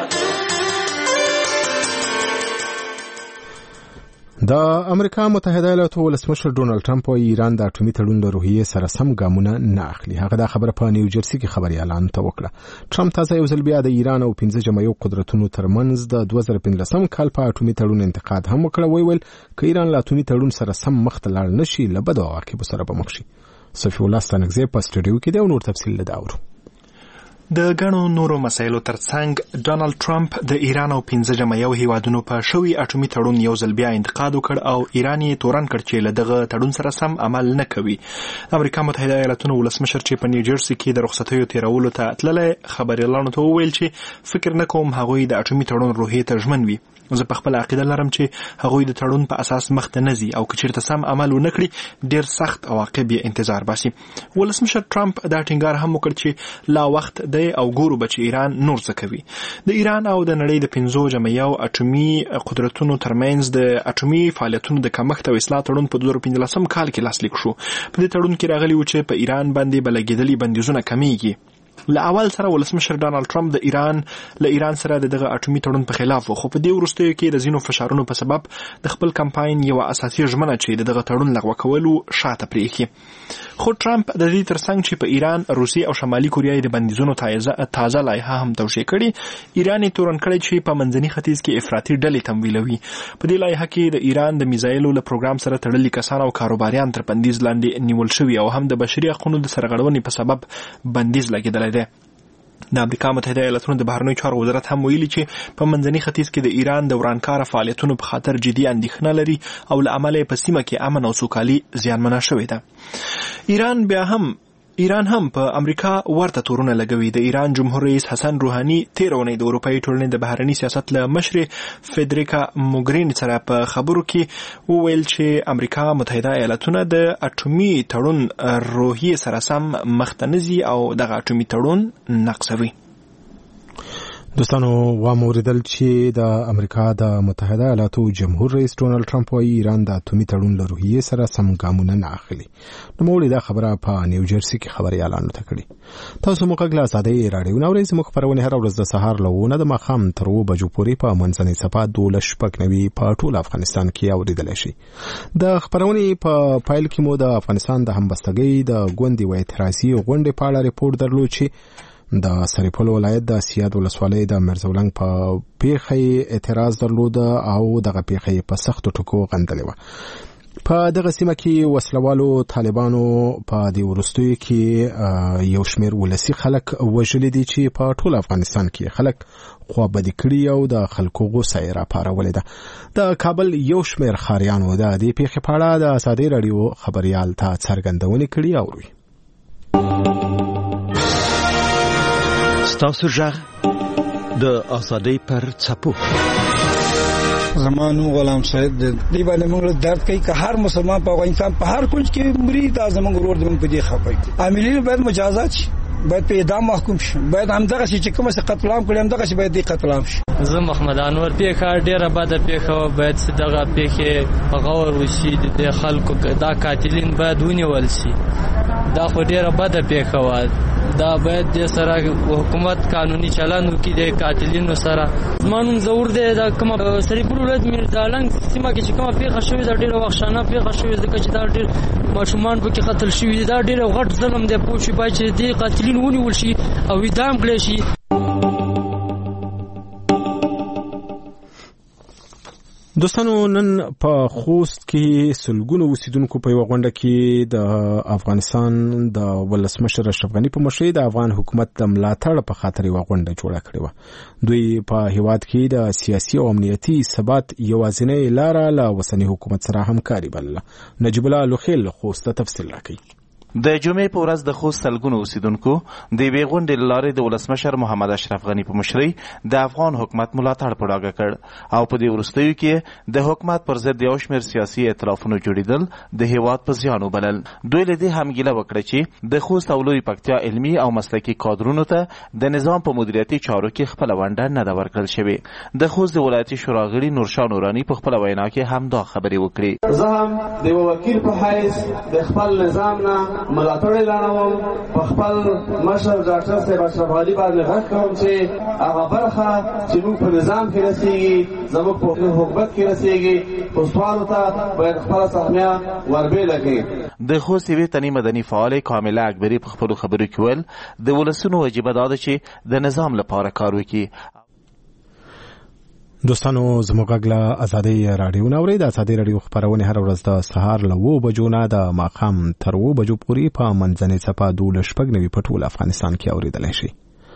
د امریکا متحده ایالاتو ولسمشر ډونالد ټرمپ وايي ایران د اټومي تړون د روحیې سره سم ګامونه نه اخلي. هغه دا خبره په نیو جرسي کې خبري اعلان ته وکړه. ټرمپ تازه یو ځل بیا د ایران او پنځه جمعیو قدرتونو ترمنځ د دوه زره پنځلسم کال په اټومي تړون انتقاد هم وکړ. ویل ک ایران له اټومي تړون سره سم مخ ته لاړ نشي له بد عواقبو سره به مخ شي. صفي الله ستانګزه په سټډیو کې د نور تفصیل لداورو. د غنو نورو مسایلو ترڅنګ ډونالد ټرمپ د ایران او پنځه جمعیو هیوادونو په شوی اټومي تړون یو ځل بیا انتقاد وکړ او ایران یې تورن کړ چې له دغه تړون سره سم عمل نه کوي. امریکا متحده ایالاتونو ولسمشر چې په نیو جرسي کې د رخصتیو تیرولو ته تللی خبريالانو ته وویل چې فکر نه کوم هغوی د اټومي تړون روحیې ته ژمن وي. زه په خپل عقیده لرم چې هغوی د تړون په اساس مخ ته نه ځي او که چېرته سم عمل ونه کړي ډېر سخت عواقب یې انتظار باسي. ولسمشر ټرمپ دا ټینګار هم وکړ چې لا وخت دی او ګورو به چې ایران نور څه کوي. د ایران او د نړۍ د پنځو جمعیو اټومي قدرتونو ترمنځ د اټومي فعالیتونو د کمښت او اصلاح تړون په دوه زره پنځلسم کال کې لاسلیک شو. په دې تړون کې راغلي و چې په ایران باندې به لګېدلي بندیزونه کمیږي. له اول سره ولسمشر ډونالد ټرمپ د ایران له ایران سره دغه اټومي تړون په خلاف و، خو په دې وروستیو کې د ځینو فشارونو په سبب د خپل کمپاین یو اساسي ژمنه چې دغه تړون لغوه کولو شاته پرېښي. خو ټرمپ د دې ترڅنګ چې په ایران، روسیې او شمالي کوریا د بندیزونو تازه تازه لایحه هم توشیح کړي، ایران یې تورن کړی چې په منځني ختیځ کې افراطي ډلې تمویلوي. په دې لایحه کې د ایران د میزایلو له پروګرام سره تړلي کسان او کاروباریان تر بندیز لاندې نیول شوي او هم د بشري حقوقو د سرغړونې په سبب بندیز لګېدلی دی. د امریکا متحده ایالاتونو د بهرنیو چارو وزارت هم ویلي چې په منځني ختیځ کې د ایران د ورانکاره فعالیتونو په خاطر جدي اندېښنه لري او له امله په سیمه کې امن او سوکالي زیانمنه شوې ده. ایران بیا هم ایران هم په امریکا ورته تورونه لګوي. د ایران جمهور رئیس حسن روحاني تیر اونۍ د اروپایي ټولنې د بهرني سیاست له مشرې فدریکا موګریني سره په خبرو کې وویل چې امریکا متحده ایالاتونه د اټومي تړون روحیې سره سم مخته نه ځي او دغه اټومي تړون نقضوي. دوستانو واموریدل چې د امریکا د متحده ایالاتو جمهور رئیس ډونالد ټرمپ وايي ایران د اټومي تړون له روحیې سره سم ګامونه نه اخلي. نو موږ دا خبره په نیوجرسي کې خبري اعلان وکړي. تاسو مو کله ازادي رادیو نو ورځ مخ پرونه هر ورځ د سهار لهونه د مخام تر و بجو پورې په منځنۍ صفه دولس شپږ نوي په ټول افغانستان کې اوریدل شي. د خبرونه په فایل کې مو د افغانستان د همبستګۍ د ګوندي و اعتراضي غونډې په اړه ریپورت درلود چې د سرپل ولایت د سیاد ولسوالۍ د مرزولنګ په پیښې اعتراض درلود او دغه پیښې په سختو ټکو غندلې و. په دغه سیمه کې وسلوالو طالبانو په دې ورستیو کې یو شمېر ولسی خلک وژلي دي چې په ټول افغانستان کې خلک خوابدي کړي او د خلکو غوسه یې راپارولې ده. د کابل یو شمېر ښاریانو د دې پیښې په اړه د ازادي راډیو خبريال ته څرګندونه کړې اوري. ستاسو ژغ د ازادۍ پر څپو. زمانو غلام صاحب د دې باندې موږ درد کوي که هر مسلمان په افغانستان په هر کونج کې مرید اعظم ورور د موږ په دې خپای. عاملین باید مجازات شي، باید په اعدام محکوم شي، باید همدغه شي چې کوم څه قتل عام کړي همدغه شي باید دې قتل عام شي. زه محمد انور پیښه ډیره بده پیښه باید دغه پیښه په غور وشي. د خلکو دا قاتلین باید ونیول شي. دا خو ډیره بده پیښه و. دا باید د سره حکومت قانوني چلند وکړي د قاتلینو سره. زمانو زور دی دا کوم سرپل ولایت میرزالنګ سیمه کې چې کومه پیښه شوې ده ډیره وحشانه پیښه شوې ده چې دا ډیر ماشومان پکې قتل شوي دي. دا ډیر غټ ظلم دی. پوه شي باید چې دې قاتلین ونیول شي او اعدام کړي شي. دوستانو نن په خوست کې سلګونو اوسیدونکو په یو غونډه کې د افغانستان د ولسمشر اشرف غنی په مشرۍ د افغان حکومت د ملاتړ په خاطر یو غونډه جوړه کړې و. دوی په هیواد کې د سیاسي او امنیتي ثبات یوازینۍ لاره له وسنی حکومت سره همکاري بلله. نجیب الله لوخیل خوست تفصیل راکړي. د جمعې په ورځ د خوست سلګونو اوسیدونکو د یوې غونډې له لارې د ولسمشر محمد اشرف غني په مشرۍ د افغان حکومت ملاتړ په ډاګه کړ او په دې وروستیو کې د حکومت پر ضد یو شمېر سیاسي ائتلافونو جوړېدل د هیواد په زیان وبلل. دوی له دې هم ګیله وکړه چې د خوست او لوی پکتیا علمي او مسلکي کادرونو ته د نظام په مدیریتي چارو کې خپله ونډه نه ده ورکړل شوې. د خوست د ولایتي شورا غړي نورشاه نوراني په خپله وینا کې هم دا خبرې وکړې. زه هم د یو وکیل په حیث د خپل نظام نه ملاتړ اعلانوم. په خپل مشر ډاکټر صاحب اشرف غني باندې غږ کوم چې هغه برخه چې موږ په نظام کې رسېږي زموږ په حکومت کې رسېږي خوستوالو ته باید خپله سهمیه وربېله کړي. د خوست یوې تنې مدني فعالې کامله اکبري په خپلو خبرو کې ویل د ولسونو وجیبه دا ده چې د نظام لپاره کار وکړي. دوستانو زموږ غږ له ازادي راډیو نه اورئ. د ازادي راډیو خبرونه هر ورځ د سهار له اوه بجو نه د ماښام تر اوه بجو پورې په منځنۍ صفه دولس شپږ نوي په ټول افغانستان کې اورېدلی شي.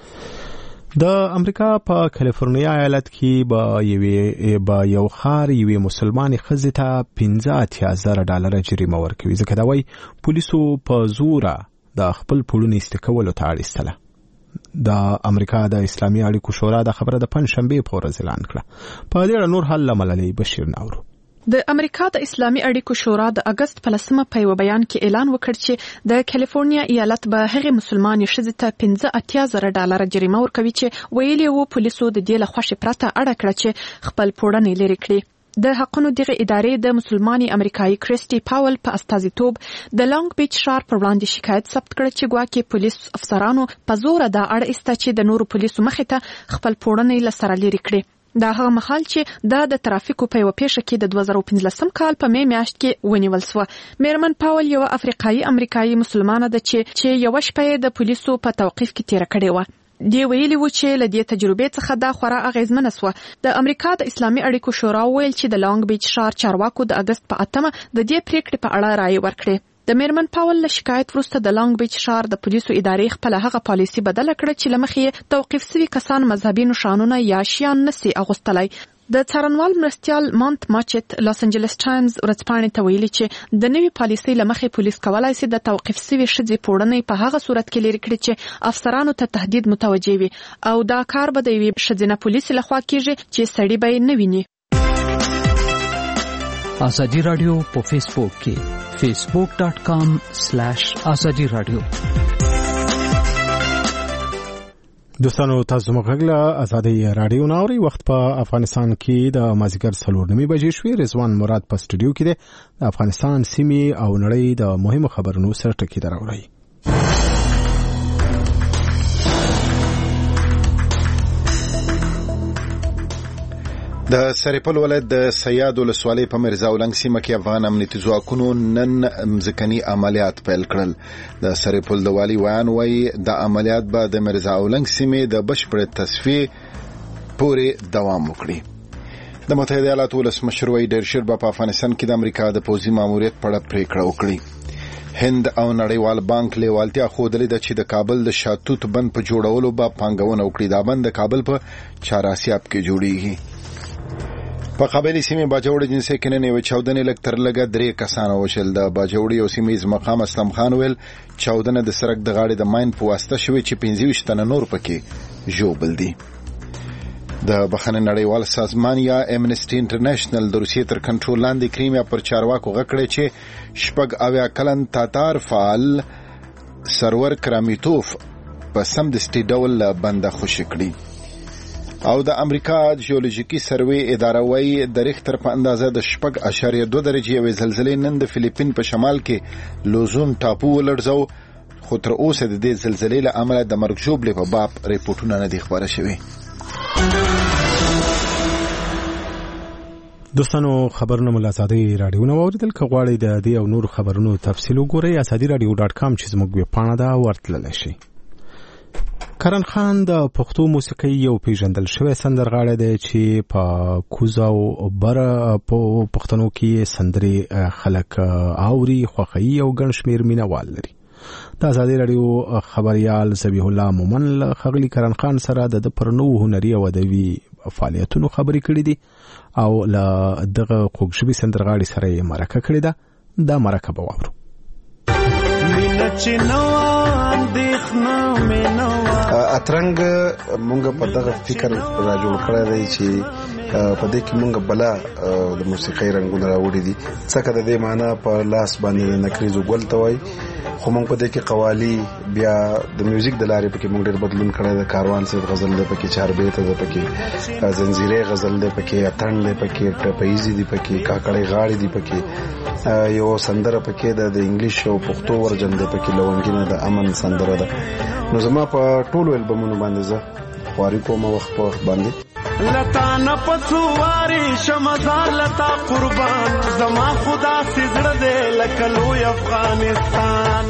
د امریکا په کالیفورنیا ایالت کې به یوې به یو ښار یوې مسلمانې ښځې ته پنځه اتیا زره ډالره جریمه ورکوي ځکه دا وایي پولیسو په زوره د خپل پورونه ایسته کولو ته اړ ایستله. د امریکا د اسلامي اړیکو شورا د خبره د پنځشنبې په ورځ اعلان کړه. په دې اړه نور حل ملالۍ بشیر ناورو. د امریکا د اسلامي اړیکو شورا د اگست په لسمه په یو بیان کې اعلان وکړ چې د کالیفورنیا ایالت به هغه مسلمانې ښځې ته پنځه اتیا زره ډالر جریمه ورکوي چې ویلي وو پولیسو د دې له خوښې پرته اړه کړه چې خپل پوړنې لري کړي. د حقونو دغه ادارې د مسلمانې امریکایي کریسټي پاول په استازیتوب د لانګ بیچ ښار پر وړاندې شکایت ثبت کړ چې ګواکې پولیس افسرانو په زوره دا اړ ایسته چې د نورو پولیسو مخې ته خپل پوړنې له سره لرې کړي. دا هغه مهال چې دا د ترافیکو په یو پیښه کې د دوه زره پنځلسم کال په مې میاشت کې ونیول شو. میرمن پاول یو افریقایي امریکایي مسلمانه ده چې چې یو شپه د پولیسو په توقیف کې تیر کړې و. دی ویلي و چې له دې تجربې څخه دا خورا اغیزمنه سوه. د امریکا د اسلامي اړیکو شورا ویل چې د لانګ بیچ ښار چارواکو د اگست په اتمه د دې پریکړې په اړه رایې ورکړې. د میرمن پاول له شکایت وروسته د لانګ بیچ ښار د پولیسو ادارې خپل هغه پالیسي بدله کړه چې له مخې توقیف شوي کسان مذهبي نښانونه یا شیان نسي اغوستلی. د څارنوال مرستیال مانت ماچت لاس انجلس ټایمز ورځپاڼې ته ویلي چې د نوي پالیسۍ له مخې پولیس کولای شي د توقیف شوې ښځې پوړنې په هغه صورت کې لري کړي چې افسرانو ته تهدید متوجه وي او دا کار به د یوې ښځینه پولیس لخوا کیږي چې سړی به یې نه ویني. ازادي رادیو په فیسبوک کې فیسبوک ډاٹ کام سلیش ازادي رادیو. دوستانو تاسو مغږله ازادي رادیو ناوري وخت په افغانستان کې د مازیګر څلور نیمې بجې شوې. رضوان مراد په سټوډیو کې دی د افغانستان سیمې او نړۍ د مهمو خبرونو سره ټکی دراوړي. د سرپل ولایت د سیاد ولسوالۍ په مرزا اولنګ سیمه کې افغان امنیتي ځواکونو نن مځکني عملیات پیل کړل. د سرپل د والي ویان وایي د عملیات به د مرزا اولنګ سیمې د بشپړ تصفیې پورې دوام وکړي. د متحده ایالاتو ولسمشر وایي ډېر ژر به په افغانستان کې د امریکا د پوځي ماموریت په اړه پریکړه وکړي. هند او نړیوال بانک لیوالتیا ښودلې ده چې د کابل د شاتوت بند په جوړولو به پانګونه وکړي. دا بند د کابل په چهاراسیاب کې جوړیږي. په قبایلی سیمې باجوړ جنسي کې نن یو چاودنې لږ تر لږه درې کسان وشل. د باجوړ یو سیمیز مقام اسلام خان ویل چاودنه د سرک د غاړې د ماین په واسطه شوې چې پنځه ویشت تنه نور پکې ژوبل دي. د بخښنې نړیوال سازمان یا امنسټي انټرنیشنل د روسیې تر کنټرول لاندې کریمیا پر چارواکو غږ کړی چې شپږ اویا کلن تاتار فعال سرور کرامیتوف په سمدستي ډول بنده خوشي کړي. او د امریکا جیولوژیکي سروې اداره وايي د ریختر په اندازه د شپږ اشاریه دوه درجې یوې زلزلې نن د فلیپین په شمال کې لوزون ټاپو ولړزو، خو تر اوسه د دې زلزلې له امله د مرګ ژوبلې په باب ریپورټونه نه دي خبره شوي. دوستانو خبرونه مو له ازادي رادیو نه واوریدل. که غواړئ د دې او نور خبرونو تفصیل وګورئ ازادي رادیو ډاټ کام چې زموږ ویب پاڼه ده ورتللی شئ. کرن خان د پښتو موسیقۍ یو پیژندل شوی سندرغاړی دی چې په کوزه او بره په پښتنو کې سندرې خلک اوري، خوښوي او ګڼ شمېر مینهوال لري. د ازادي رادیو خبریال ذبیح الله مومن له ښاغلي کرن خان سره د پر نوو هنري او ادبي فعالیتونو خبرې کړې دي او له دغه خوږژبي سندرغاړي سره یې مرکه کړې ده. دا مرکه به واورو. اترنګ مونږ په دغه فکر را جوړ کړی دی چې په دې کې مونږ بلا د موسیقۍ رنګونه راوړي دي. څکه د دې معنا په لاس باندې نکریزو ګل ته وایي، خو مونږ په دې کې قوالی بیا د میوزیک د لارې پکې مونږ ډېر بدلون کړی دی. کاروان صاحب غزل دی پکې، چاربیته دی پکې، زنجیرې غزل دی پکې، اتڼ دی پکې، ټپیزي دی پکې، کاکړۍ غاړې دی پکې، یو سندره پکې ده د انګلیش او پښتو ورجن دی پکې، لونګینه د امن سندره ده. نو زما په ټولو البمونو باندې زه خواري کوم وخت په وخت باندې لتا نه پڅواري شمزار لتا قربان زما خدا سزړه دې لکه لوی افغانستان.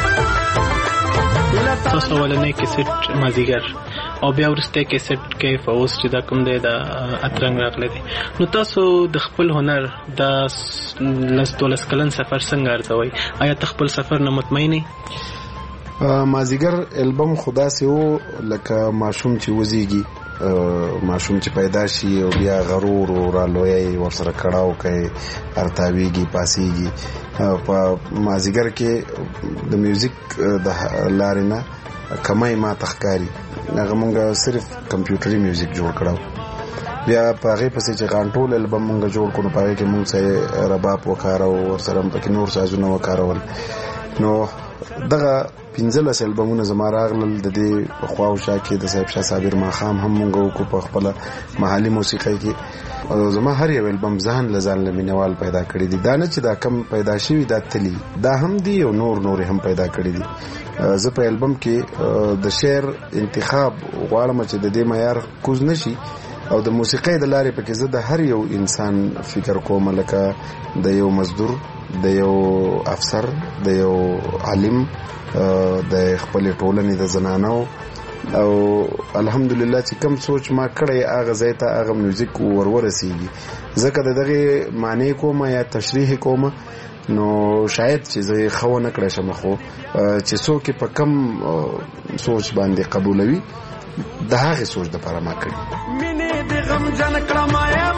تاسو ولنې کیسټ مازیګر او بیا ورسته کیسټ کې فوز چې دا کوم دی د اترنګ راغلی دی. نو تاسو د خپل هنر د لس کلن سفر څنګه ارزوئ؟ آیا ته خپل سفر نه مطمئن یې؟ مازیګر البم خدا سي وو لکه ماشوم چې وزيږي، ماشوم چې پیدا شي او بیا غرور او رالوی ورسره کړهو کوي، ارتاویږي، پاسيږي. په مازیګر کې د میوزیک د لارې نه کمای ما تخکاری هغه مونږ صرف کمپیوټري میوزیک جوړ کړو. بیا په هغه پسې چې غانټول البم مونږ جوړ کړو، په هغه کې مونږ سره رباب وکارو او سره پکې نور سازونه وکارول. نو دغه پنځلس البمونه زما راغلل. د دې په خواو شا کې د صاحب شاه صابر ماخام هم مونږ وکړو په خپل محلي موسیقۍ کې. او زما هر یو البم ځان لزان لمینوال پیدا کړی دي. دا نه چې دا کم پیدا شوی دا تلی دا هم دي او نور نور هم پیدا کړی دي. زه په البم کې د شعر انتخاب غواړم چې د دې معیار کوز نشي او د موسیقۍ د لارې پکې زه د هر یو انسان فکر کوم، لکه د یو مزدور، د یو افسر، د یو عالم، د خپل ټولنې د زنانو. او الحمدلله چې کم سوچ ما کړی هغه ځای ته هغه میوزیک ورورسیږي. ځکه د دغه معنی کوم یا تشریح کوم نو شاید چې زه خو نه کړی شم، خو چې څوک په کم سوچ باندې قبولوي د هغه سوچ د لپاره ما کړی. مینه د غم جن کړه ما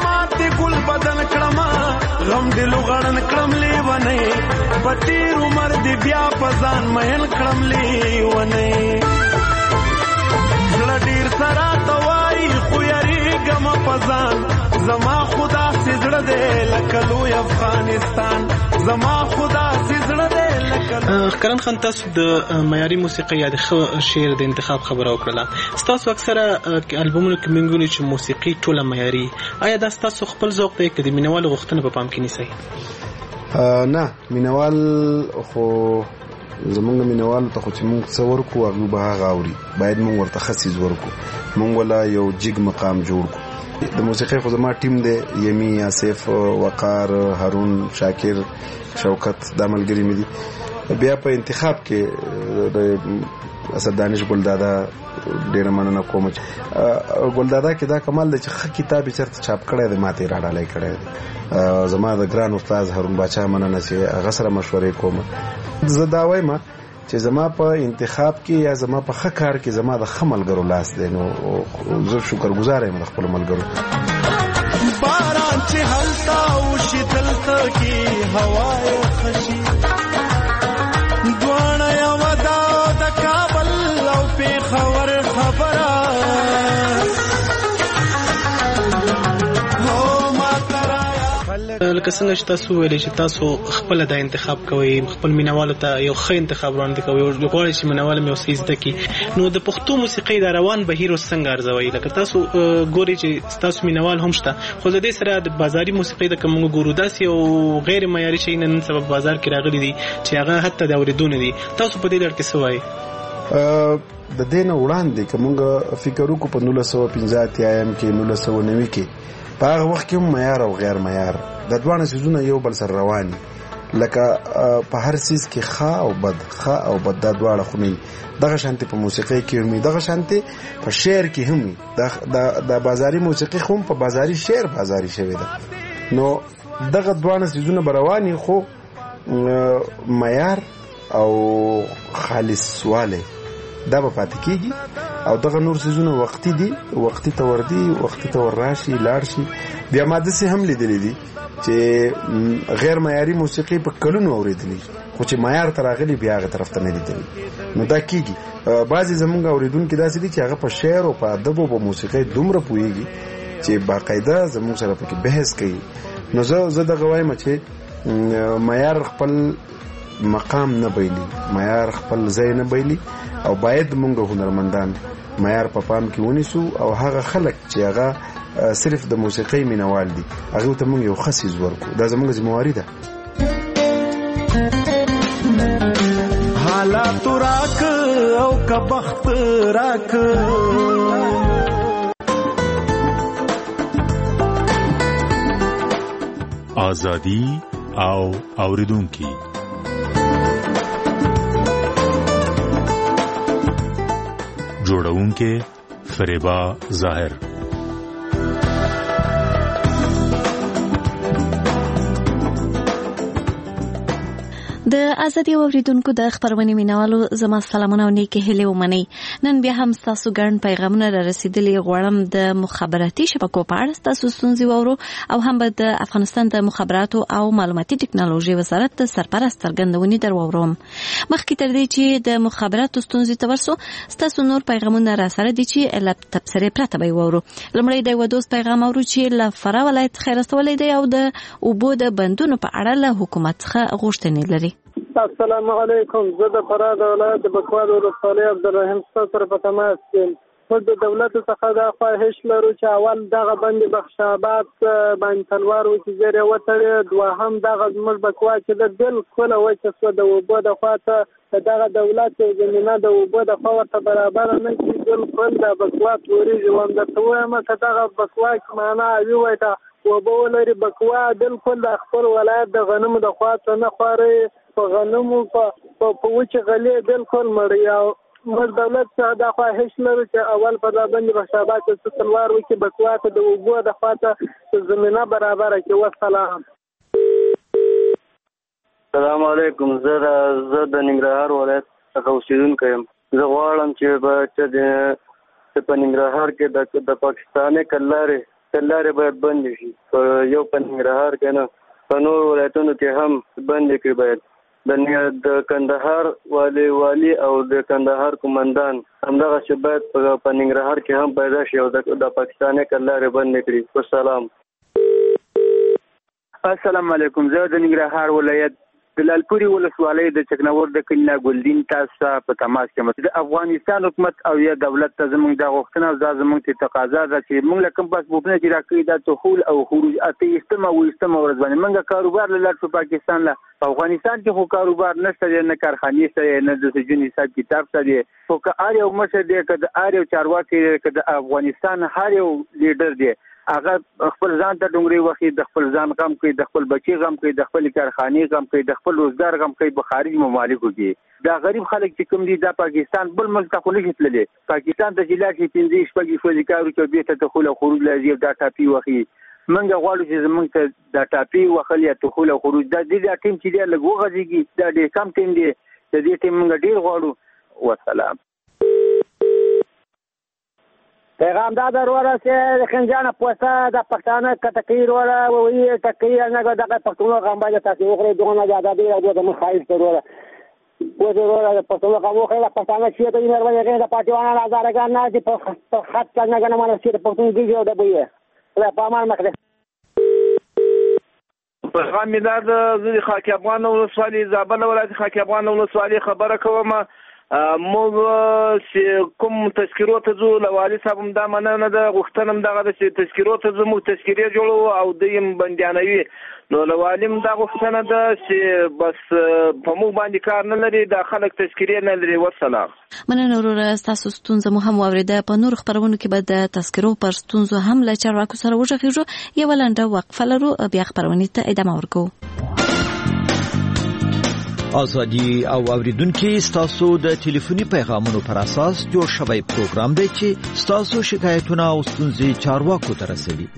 غم ډلو غړن کړم لیونی په تیر عمر دی بیا په ځان مین کړم لیونی زړه ډیر سره ته وایي خو یریږم په ځان زما خدا سي زړه دی لکه لوی افغانستان زما خدا سي زړه دی لکه. کرن خان تاسو د معیاري موسیقي یا د شعر د انتخاب خبره وکړه. تاسو اکثره البومونو کې منګولې چې موسیقي ټوله معیاري، آیا دا تاسو خپل ذوق دی که د مینوالو غوښتنه په پام کې نیسئ؟ نه، مینوال خو زمونږ مینوالو ته خو چې مونږ څه ورکو هغوی به هغه اوري. باید مونږ ورته ښه څیز ورکو، مونږ ولا یو جګ مقام جوړ کړو. د موسیقۍ خو زما ټیم دی، یمی، آصف، وقار، هارون، شاکر، شوکت، دا ملګري مې دي. بیا په انتخاب کې د اسد دانش ګلدادا ډېره مننه کوم. ګلدادا کې دا کمال دی چې ښه کتاب یې چېرته چاپ کړی دی، ما ته یې راډالۍ کړی دی. زما د ګران استاد هارون باچا مننه چې هغه سره مشورې کوم. زه دا وایم چې زما په انتخاب کې یا زما په ښه کار کې زما د ښه ملګرو لاس دی، نو زه شکرګزار یم د خپلو ملګرو. باران چې هلته وشي دلته کې هوا یې ښه شي، دواړه یوه دا د کابل او پېښور خبره لکه څنګه چې تاسو ویلې چې تاسو خپل د انتخاب کوئ، خپل مینوالو ته یو ښه انتخاب وړاندې کوئ او غواړئ چې مینوال مې یو څه زده کړي، نو د پښتو موسیقۍ د روان بهیر څنګه ارزوئ؟ لکه تاسو ګورئ چې تاسو مینوال هم شته، خو د دې سره د بازاري موسیقۍ د که موږ ګورو داسې یو غیر معیاري شی نن سبا بازار کې راغلي دي چې هغه حتی د اورېدو نه دي. تاسو په دې لړ کې څه وایئ؟ د دې نه وړاندې که موږ فکر وکړو په نولس سوه پنځه اتیایم کې، نولس سوه نوي کې، په هغه وخت کې هم معیار او غیر معیار د دواړه څیزونه یو بل سره روان دي. لکه په هر څیز کې ښه او بد، ښه او بد دا دواړه خو نه وي. دغه شانتې په موسیقۍ کې هم وي، دغه شانتې په شعر کې هم وي. د بازاري موسیقي خو هم په بازاري شعر بازاري شوې ده. نو دغه دواړه څیزونه به روان وي، خو معیار او خالصوالی دا به پاتې کېږي، او دغه نور څیزونه وختي دي، وختي ته ورځي، وختي ته ور راشي، لاړ شي. بیا ما داسې هم لیدلی دي چې غیر معیاري موسیقي په کلونو اورېدلي، خو چې معیار ته راغلي بیا هغه طرف ته نه لیدلي. نو دا کېږي. بعضې زمونږ اورېدونکي داسې دي چې هغه په شعر او په ادب او په موسیقۍ دومره پوهېږي چې باقاعده زمونږ سره پکې بحث کوي. نو زه زه دغه وایم چې معیار خپل مقام نه بایلي، معیار خپل ځای نه بایلي، او باید مونږ هنرمندان معیار په پام کې ونیسو، او هغه خلک چې هغه صرف د موسیقۍ مینوال دي هغه ته مونږ یو ښه څیز ورکړو. دا زموږ ذمہواري ده. حالات راک او که بخت راک آزادی او اوریدونکي جوړونکي فریبا ظاهر. د ازادي اوریدونکو د خبرونه مینوالو زما سلامونه او نیکه هیله ومني. نن بیا هم تاسو ګڼ پیغامونه را رسیدلي غواړم د مخابراتي شبکو په اړه تاسو ستونزې واورو، او هم به د افغانستان د مخابراتو او معلوماتي ټکنالوژي وزارت د سرپرست څرګندونې در واورم. مخکې تر دې چې د مخابراتو ستونزې ته ورسو، تاسو نور پیغامونه را سره دي چې له تبصرې پرته به واورو. لمړی د یو دوست پیغام اورو چې له فراه ولایت څخه رسولی دی او د اوبو د بندونو په اړه له حکومت څخه غوښتنې لري. السلام علیکم. زه د فراه د ولایت د بکوال ولسوالۍ عبدالرحیم سره په تماس یم. موږ د دولت څخه دا خواهش لرو چې اول دغه بند بخشاباد باندې تلوار وکړي، زیر یې وتړي. دوهم دغه زموږ بکوا چې د بالکله وچه سوه د اوبو د خوا ته دغه دولت زمینه د اوبو د خوا ورته برابره نه کړي، بالکل د بکوا تورېږي. وایم درته وایم که دغه بکوا کې معنا اوي وای ته اوبه ولري، بکوا بالکل د خپل ولایت د غنمو د خوا ته نه خواري، په غنمو په وچې غلې بالکل مړی. او موږ دولت څخه دا خواهش لرو چې اول په دا باندې بخشاباد ته تلوار وکړي، بکوا ته د اوبو د خوا ته زمینه برابره کړي. والسلام. السلام علیکم. زه د ننګرهار ولایت څخه اوسېدونکی یم. زه غواړم چې په ننګرهار کې د پاکستاني کلارې کلارې باید بندې شي. یو په ننګرهار کې نه په نور ولایتونو کې هم بندې کړي باید. د کندهار والي والي او د کندهار قومندان همدغه چې باید په ننګرهار کې هم پیدا شي او د پاکستاني کلارې بندې کړي. والسلام. السلام علیکم. زه د ننګرهار ولایت د لالپوري ولسوالۍ د چکنور د کلینا ګلدین تاسو په تماس کې د افغانستان حکومت او یا دولت ته زموږ د غوښتنه او زموږ ته تقاضا ده چې موږ له کوم پاسپورټونه چې راکړي د دخول او خروج اته استمه او استمه ورځ باندې موږ کاروبار لاله په پاکستان لا افغانستان کې خو کاروبار نشته نه کارخانې سره نه د سجن حساب کتاب سره خو که اړ یو مشه دی که د اړ یو چارواکي که د افغانستان هر یو لیډر دی هغه خپل ځان ته ډونګري وخی د خپل ځان غم کوي د خپل بچي غم کوي د خپل کارخانې غم کوي د خپل روزګار غم کوي په خارجي ممالکو کې دا غریب خلک چې کوم دي د پاکستان بل ملک ته خلک تللي پاکستان ته چې لاږي پنځه شپږ شوي کارو کې به ته دخول او خروج لازم دا ټاپي وخی منګه غواړو چې زمونږ ته د ټاپي وخل یا دخول او خروج د دې ټیم چې دی لګو غږیږي دا ډېر کم ټیم دی د دې ټیم موږ ډېر غواړو. والسلام. پیغام دا ضروره چې خنجانه پوسټه د پښتانه کټکیر ولا وی ټکیر نه دغه پښتون غم باندې تاسو وګورئ دغه نه زیاده دی د مخایف ضروره و ضروره د پښتون غم وخه پښتانه چې د مېرمنې غیر د پارتیوانه لازارګان نه دي په خط څنګه نه مانه چې پښتون دیږي او د بوې لا پامان مخله پیغام می دا د خاک افغان ولسوالۍ زابل ولایت خاک افغان ولسوالۍ خبره کوم موږ چې کوم تذکیرو ته ځو له والي صاحب هم دا مننه ده غوښتنه هم دغه ده چې تذکیرو ته ځو موږ تذکیرې جوړوو او دوی هم بندیانوي نو له والي هم دا غوښتنه ده چې بس په موږ باندې کار نه لري دا خلک تذکیرې نه لري. والسلام. مننه وروره ستاسو ستونزه مو هم واورېده. په نور خبرونو کې به د تذکیرو پر ستونزو هم له چارواکو سره وغږیږو. یوه لنډه وقفه لرو بیا خپرونې ته ادامه ورکوو. ازادي او اوریدونکو ستاسو د ټلیفوني پیغامونو پر اساس جوړ شوی پروګرام دی چې ستاسو شکایتونه او ستونزې چارواکو ته رسوي.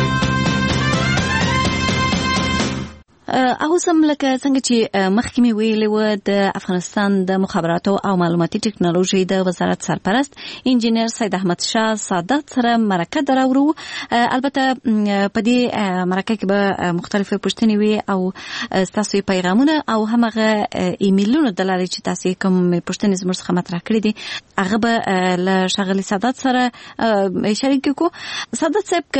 او سم لکه څنګه چې مخکې مې ویلې و د افغانستان د مخابراتو او معلوماتي ټکنالوژي د وزارت سرپرست انجینر سید احمد شاه سعادت سره مرکه دراوړو. البته په دې مرکه کې به مختلفه پوښتنې وي او تاسو پیغامونه او همغه ایمیلونو د لارې چې تاسو کوم پوښتنې زموږ څخه مطرح کړې دي هغه به له شاغلي سعادت سره شریک کو. سعادت صاحب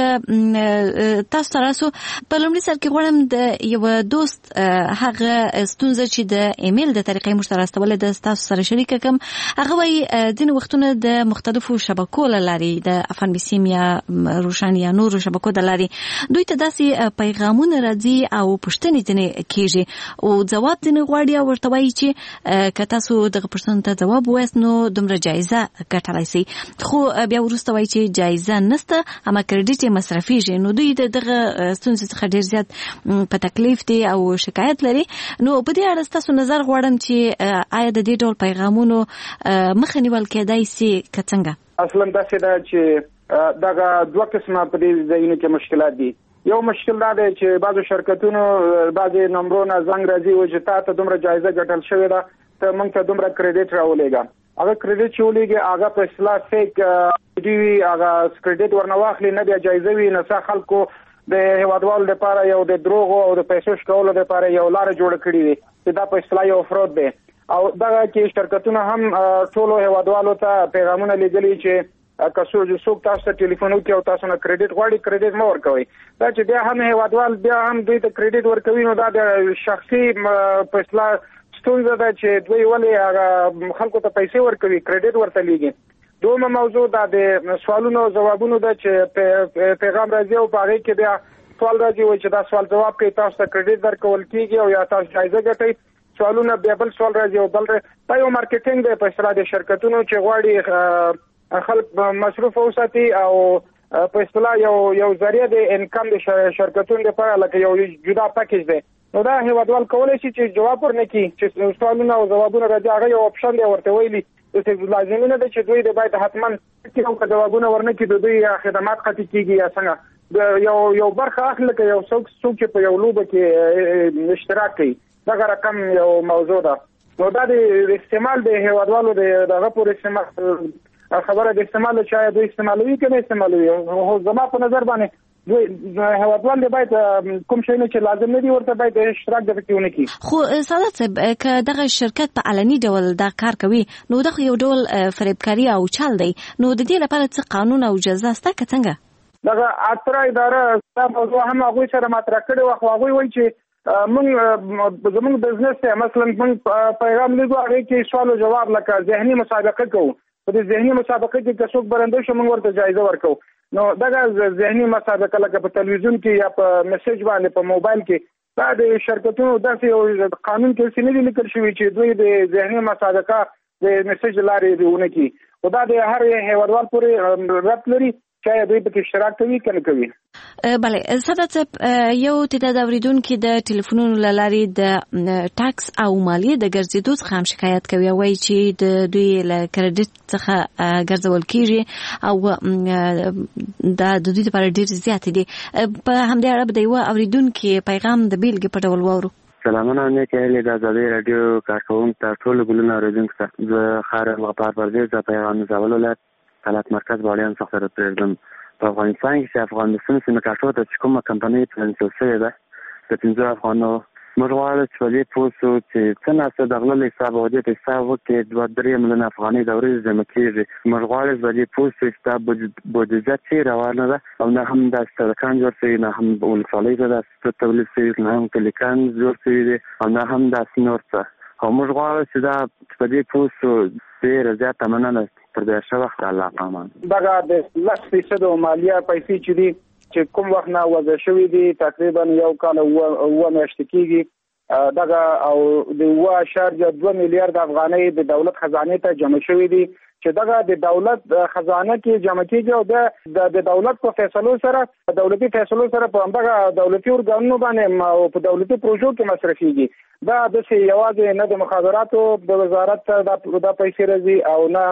که تاسو تراسو په لومړي سر کې غواړم د یو دوست هغه ستونزه چې د ایمیل د طریقې مشترکول د تاسو سره شریک کوم هغه وایي ځینې وختونه د مختلفو شبکو لاري د افغان بیسیم یا روشن یا نور شبکو د لاري دوی ته داسې پیغامونه راځي او پوښتنې ځینې کیږي او جواب ځینې غواړي او ورته وایي چې که تاسو دغه پوښتنې ته جواب وایاست نو دومره جایزه ګټلای شئ خو بیا وروسته وایي چې جایزه نشته اما کریډیټ مصرفیږي نو دوی دغه ستونزې څخه ډیر زیات په تکلیف او شکایت لري. نو په دې اړه تاسو نظر غواړم چې آیا د دې ډول پیغامونو مخه نیول کېدای شي که څنګه؟ اصلا دا څه ده چې دغه دوه قسمه په دې ځایونو کې مشکلات دي. یو مشکل دا دی چې بعضو شرکتونو بعضې نمبرونه زنګ راځي و چې تا ته دومره جایزه ګټل شوې ده ته موږ ته دومره کریډیټ راولېږه هغه کریډیټ چې ولېږي هغه په اصطلاح فیک ډي وي هغه کریډیټ ورنه واخلي نه بیا جایزه وي نه څه خلکو د هیوادوالو لپاره یو د دروغو او د پیسو شکولو لپاره یو لار جوړ کړی دی چې دا په اصطلاح یو فرود دی او دغه کې شرکتونه هم ټولو هیوادوالو ته پیغامونه لیږلي چې که څوک تاسو ته ټلیفون وکړي او تاسو نه کریډیټ غواړي کریډیټ مه ورکوئ دا چې بیا هم هیوادوال بیا هم دوی ته کریډیټ ورکوي نو دا د شخصي په اصطلاح ستونزه ده چې دوی ولې هغه خلکو ته پیسې ورکوي کریډیټ ورته لیږي. دومره موضوع دا د سوالونو جوابونو ده چې پیغام راځي او په هغې کې بیا سوال راځي وایي چې دا سوال جواب کوي تاسو ته کریډیټ درکول کېږي او یا تاسو جایزه ګټئ سوالونه بیا بل سوال راځي او بل دا یو مارکیټینګ دی په اصطلاح د شرکتونو چې غواړي خلک مصروف وساتي او په اصطلاح یو یو ذریعه د انکم د شرکتونو لپاره لکه یو جدا پاکیج دی نو دا هیوادوال کولی شي چې جواب ورنکړي چې سوالونه او ځوابونه راځي هغه یو اپشن دی ورته ویلي لازمي نه ده چې دوی د باید حتما کې جوابونه ورنکړي د دوی خدمات قطعي کېږي یا څنګه یو یو برخه اخلي که یو څوک څوک په یو لوبه کې اشتراک کوي دغه رقم یو موضوع ده نو دا د استعمال د هیوادوالو دغه پورې استعمال خبره د استعمال چې دوی استعمالوي که نه استعمالوي خو زما په نظر باندې دوی هیوادوال دی باید کوم شی نه چې لازم نه دی ورته باید اشتراک د پکې ونه کړي. خو سعادت صاحب که دغه شرکت په علني ډول دا کار کوي نو دغه یو ډول فریبکاري او چل دی، نو د دې لپاره څه قانون او جزا شته که څنګه؟ دغه اترا اداره دا موضوع هم هغوی سره مطرح کړې وه، خو هغوی وایي چې موږ زموږ بزنس ته مثلا موږ پیغام لیږو هغې کې سوال او جواب لکه ذهني مسابقه کوو. په دې ذهني مسابقه کې که څوک برنده شو موږ ورته جایزه ورکوو. نو دغه ذهني مسابقه لکه په تلویزیون کې یا په میسج باندې په موبایل کې دا د شرکتونو داسې یو قانون کې څه نه دي لیکل شوي چې دوی د ذهني مسابقه د میسج لارې دیونه کوي. خو دا د هر هیوادوال پورې ربط لري چې دوی په اشتراک کوي کنه کوي. بله سعادت صاحب یو تعداد اوریدونکو د ټلیفونونو له لارې د ټاکس او مالیې د ګرځېدو څخه هم شکایت کوي، وایي چې د دوی له کریډټ څخه ګرځول کیږي او دا د دوی لپاره ډېر زیات دي. په همدې اړه به د یوه اوریدونکي پیغام د بیلګې په ډول واورو. سلامونه نیکه هیلې د ازادۍ راډیو کارکوونکو ته ټولو ګلونه اوریدونکو ته زه خار الغفار پردیس د پیغام زاول ولایت کلات مرکز بالیان څخه راپرېږدم. په افغانستان کې چې افغانستان سیمکاټو ته چې کومه کمپنۍ پرنسل شوې ده د پنځو افغانو موږ غواړو چې په دې پوه شو چې څه ناڅه د غله له حساب او دې په حساب وکړي دوه درې میلیونه افغانۍ د ورځې جمع کېږي. موږ غواړو چې په دې پوه شو چې دا بودیجه چېرې روانه ده او نه هم داسې سړکان جوړ شوي، نه هم ولسوالۍ ته داسې تولید شوي، نه هم کلیکان جوړ شوي دي او نه هم داسې نور څه. او موږ غواړو چې دا په دې پوه شو ډېره زیاته مننه پر دې ښه وخت الله پامان. دغه د لس فیصدو مالیه پیسې چې دي چې کوم وخت نه وضع شوي دي تقریبا یو کال اووه میاشتې کېږي دغه او د اووه اعشاریه دوه میلیارد افغانۍ د دولت خزانې ته جمع شوي دي چې دغه د دولت خزانه کې جمع کېږي او د دولت په فیصلو سره دولتي فیصلو سره په همدغه دولتي ارګانونو باندې او په دولتي پروژو کې مصرفېږي. دا داسې یوازې نه د مخابراتو د وزارت ته دا پیسې راځي او نه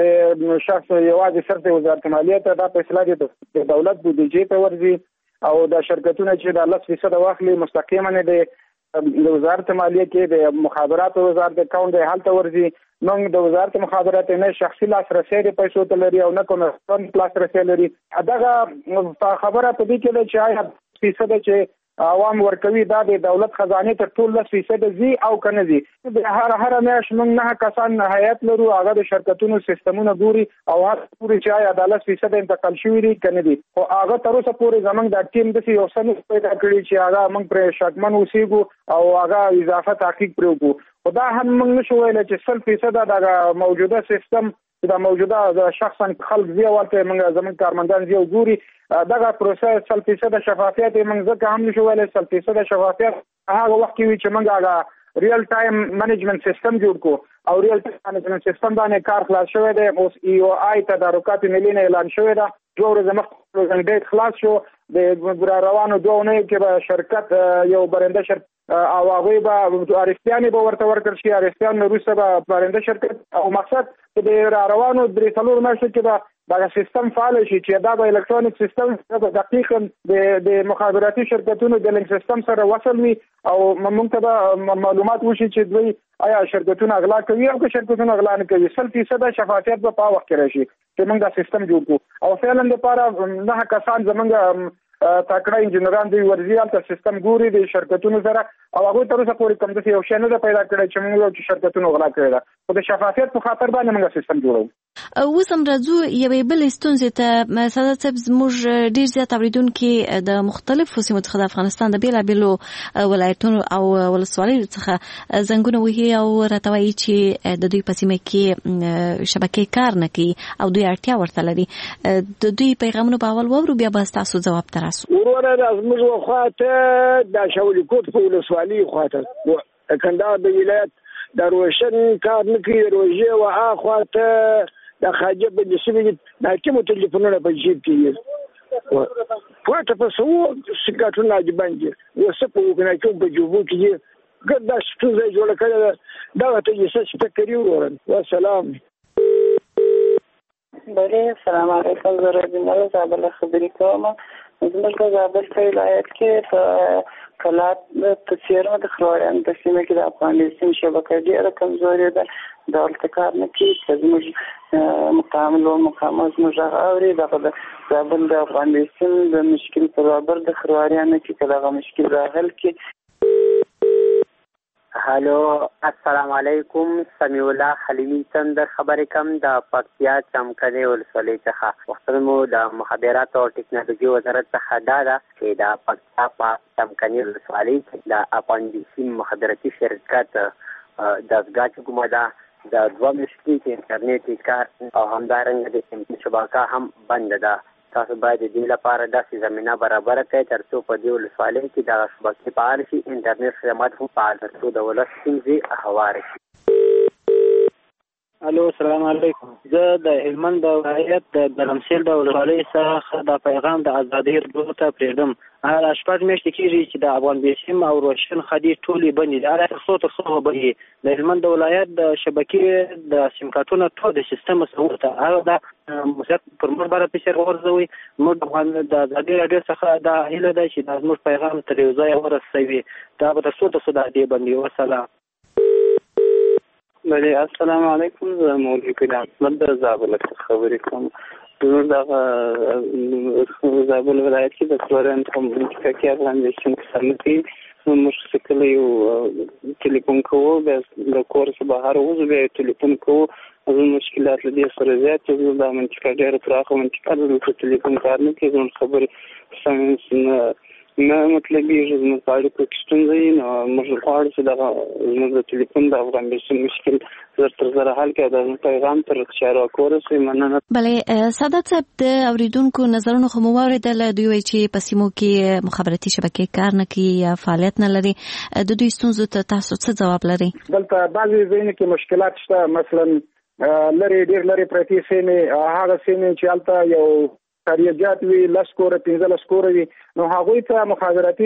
د شخص یوازې صرف د وزارت مالیې ته دا فیصله د دولت بودیجې ته ورځي او د شرکتونه چې د لس فیصده واخلي مستقیما د وزارت مالیې کې د مخابراتو وزارت اکاونټ دی هلته ورځي. موږ د وزارت مخابرات نه شخصي لاسرسی د پیسو ته لري او نه کوم لاسرسی لري. دغه خبره په دې کې ده چې آیا فیصده چې عوام ورکوي دا د دولت خزانه ته ټول لس فیصد زی او کنه زی. د هر هر میاش موږ نه کسان هیئت لرو هغه د شرکتونو سیستمونه ګوري او هغه پوری چې آیا د لس فیصد انتقال شوی دی کنه دی. او هغه تر اوسه پورې زمنګ د ټیم د یو سن پیدا کړی چې هغه موږ پر شکمن اوسېګو او هغه اضافه تحقیق پرو. خدا هم موږ نشو ویل چې سل فیصد د موجوده سیستم دا موجوده د شخصا خلق زی ورته موږ زمون کارمندان زی ګوري دغه پروسه سل فیصد شفافیت موږ ځکه هم نشو ویل سل فیصد شفافیت هغه وخت کې چې موږ هغه ریل ټایم منیجمنت سیستم جوړ کو او ریل ټایم منیجمنت سیستم باندې کار خلاص شوی دی. اوس ای او آی تدارکات ملي نه اعلان شوی دا دوه ورځې مخکې ډیټ خلاص شو د روانو دوه نه کې به شرکت یو برنده شرکت او هغه به ارستياني به ورته ورکړ شي ارستيان نو روسه به برنده شرکت او مقصد د روانو درې څلور میاشتو کې به دا سیستم فعال شي چې دا به الکترونیک سیستم دقیقاً د د مخابراتي شرکتونو د لینک سیستم سره وصل وي او موږ ته معلومات وشي چې دوی آیا شرکتونه اغلا کوي او که شرکتونه اغلا نه کوي. سل فیصد شفافیت به په وخت کې راشي چې موږ دا سیستم جوړ کړو او فعلا لپاره نه کسان زمونږ تاکړه انجنیران دی ورزيال ته سیستم ګوري د شرکتونو سره او هغه تر اوسه پورې کوم څه یو شنه ده پیدا کړی چې موږ چې شرکتونو غلا کړی ده او د شفافیت په خاطر باندې موږ سیستم جوړو. اوس هم راځو یوې بل ستونزې ته سعادت صاحب زموږ ډیر زیات اوریدونکو د مختلفو سیمو څخه د افغانستان د بیلابیلو ولایتونو او ولسوالیو څخه زنګونه وهي او راته وایي چې د دوی په سیمه کې شبکې کار نه کوي او دوی اړتیا ورته لري. د دوی پیغامونه په اول وورو بیا به تاسو ځواب تراسو. ورور زموږ خواته د شاولي کوټ په ولسوالۍ خواته کندهار د ولایت د روشن کار نه کوي روزه او اخواته د خاجه په جسمي د کومو ټلیفونونو په جیب کې پورته په سو سکاټونه دي باندې وسه په وګنه کې په جوبو کې ګردا ستوزه جوړ کړل دا ته یې څه فکر ورور والسلام. بله السلام علیکم زه ربینه زابل خبرې کوم. زموږ په زابل ولایت کې په کلات په څیره د خرواران په سیمه کې د افغانستان شبکه ډیره کمزورې ده د التکار نه کې زموږ مقام لو مقام زموږ اوري دغه د د افغانستان د مشکل په برابر د خرواران کې دغه مشکل راغل کې. هالو السلام علیکم، سمیع الله حلیمی تندر خبرې کوم د پکتیا چمکنې ولسوالۍ څخه. وختونه مو د مخابرات او ټکنالوژي وزارت څخه دا ده چې د پکتیا په چمکنې ولسوالۍ کې د اپاندیسي مخابراتي شرکت دستګاه چې کومه ده د دوه میاشتې کې انټرنیټي کار او همدارنګه د شبکه هم بنده ده. تاسو باید د دې لپاره داسې زمینه برابره کړئ تر څو په دې ولسوالۍ کې د شبکې فعال شي، انټرنیټ خدمات هم فعال تر څو د ولس ستونزې هوارې شي. الو السلام علیکم، زه د هلمند د ولایت د ګرمسیر د ولسوالۍ څخه د پیغام د ازادۍ راډیو ته پرېږدم. هغه شپږ میاشتې کېږي چې د افغان بیسیم او روشن خدي ټولې بندې دي. هغه تر څو تر څو بندې د هلمند د ولایت د شبکې د سیم کارتونو ټول د سیستم مسؤل ته هغه د مسافر پر مور باندې پیسې ورغورځوي. موږ افغان د ازادۍ راډیو څخه دا هیله ده چې د زموږ پیغام تر یو ځای ورسوي. دا به تر څو تر څو د دې بندې. والسلام. بله السلام علیکم، زه مولوي کلي احمد د زابل څخه خبرې کوم. زموږ دغه زابل ولایت کې د خرواران په منطقه کې افغان بیسیم کسانو کې موږ څه کله یو ټلیفون کوو، بیا د کور څخه بهر وځو بیا ټلیفون کوو. زموږ مشکلات له دې سره زیات دي. زموږ دا منطقه ډېره پراخه منطقه ده، زموږ ټلیفون کار نه کوي، زموږ خبرې سم نه مطلبېږي، زموږ په اړیکو کې ستونزه وي. نو موږ غواړو چې دغه زموږ د ټلیفون د افغان بیسیم مشکل زر تر زره حل کړي، د پیغام تر چارواکو ورسوي. مننه. بله سعادت صاحب، د اوریدونکو نظرونه خو مو واورېدل. دوی وایي چې په سیمو کې مخابراتي شبکې کار نه کوي یا فعالیت نه لري. د دوی ستونزو ته تاسو څه ځواب لري؟ دلته بعضې ځایونو کې مشکلات شته، مثلا لرې ډېر لرې پرتې سیمې، هغه سیمې چې هلته یو خارجات وي لس کوره پنځلس کوره وي، نو هغوی ته مخابراتي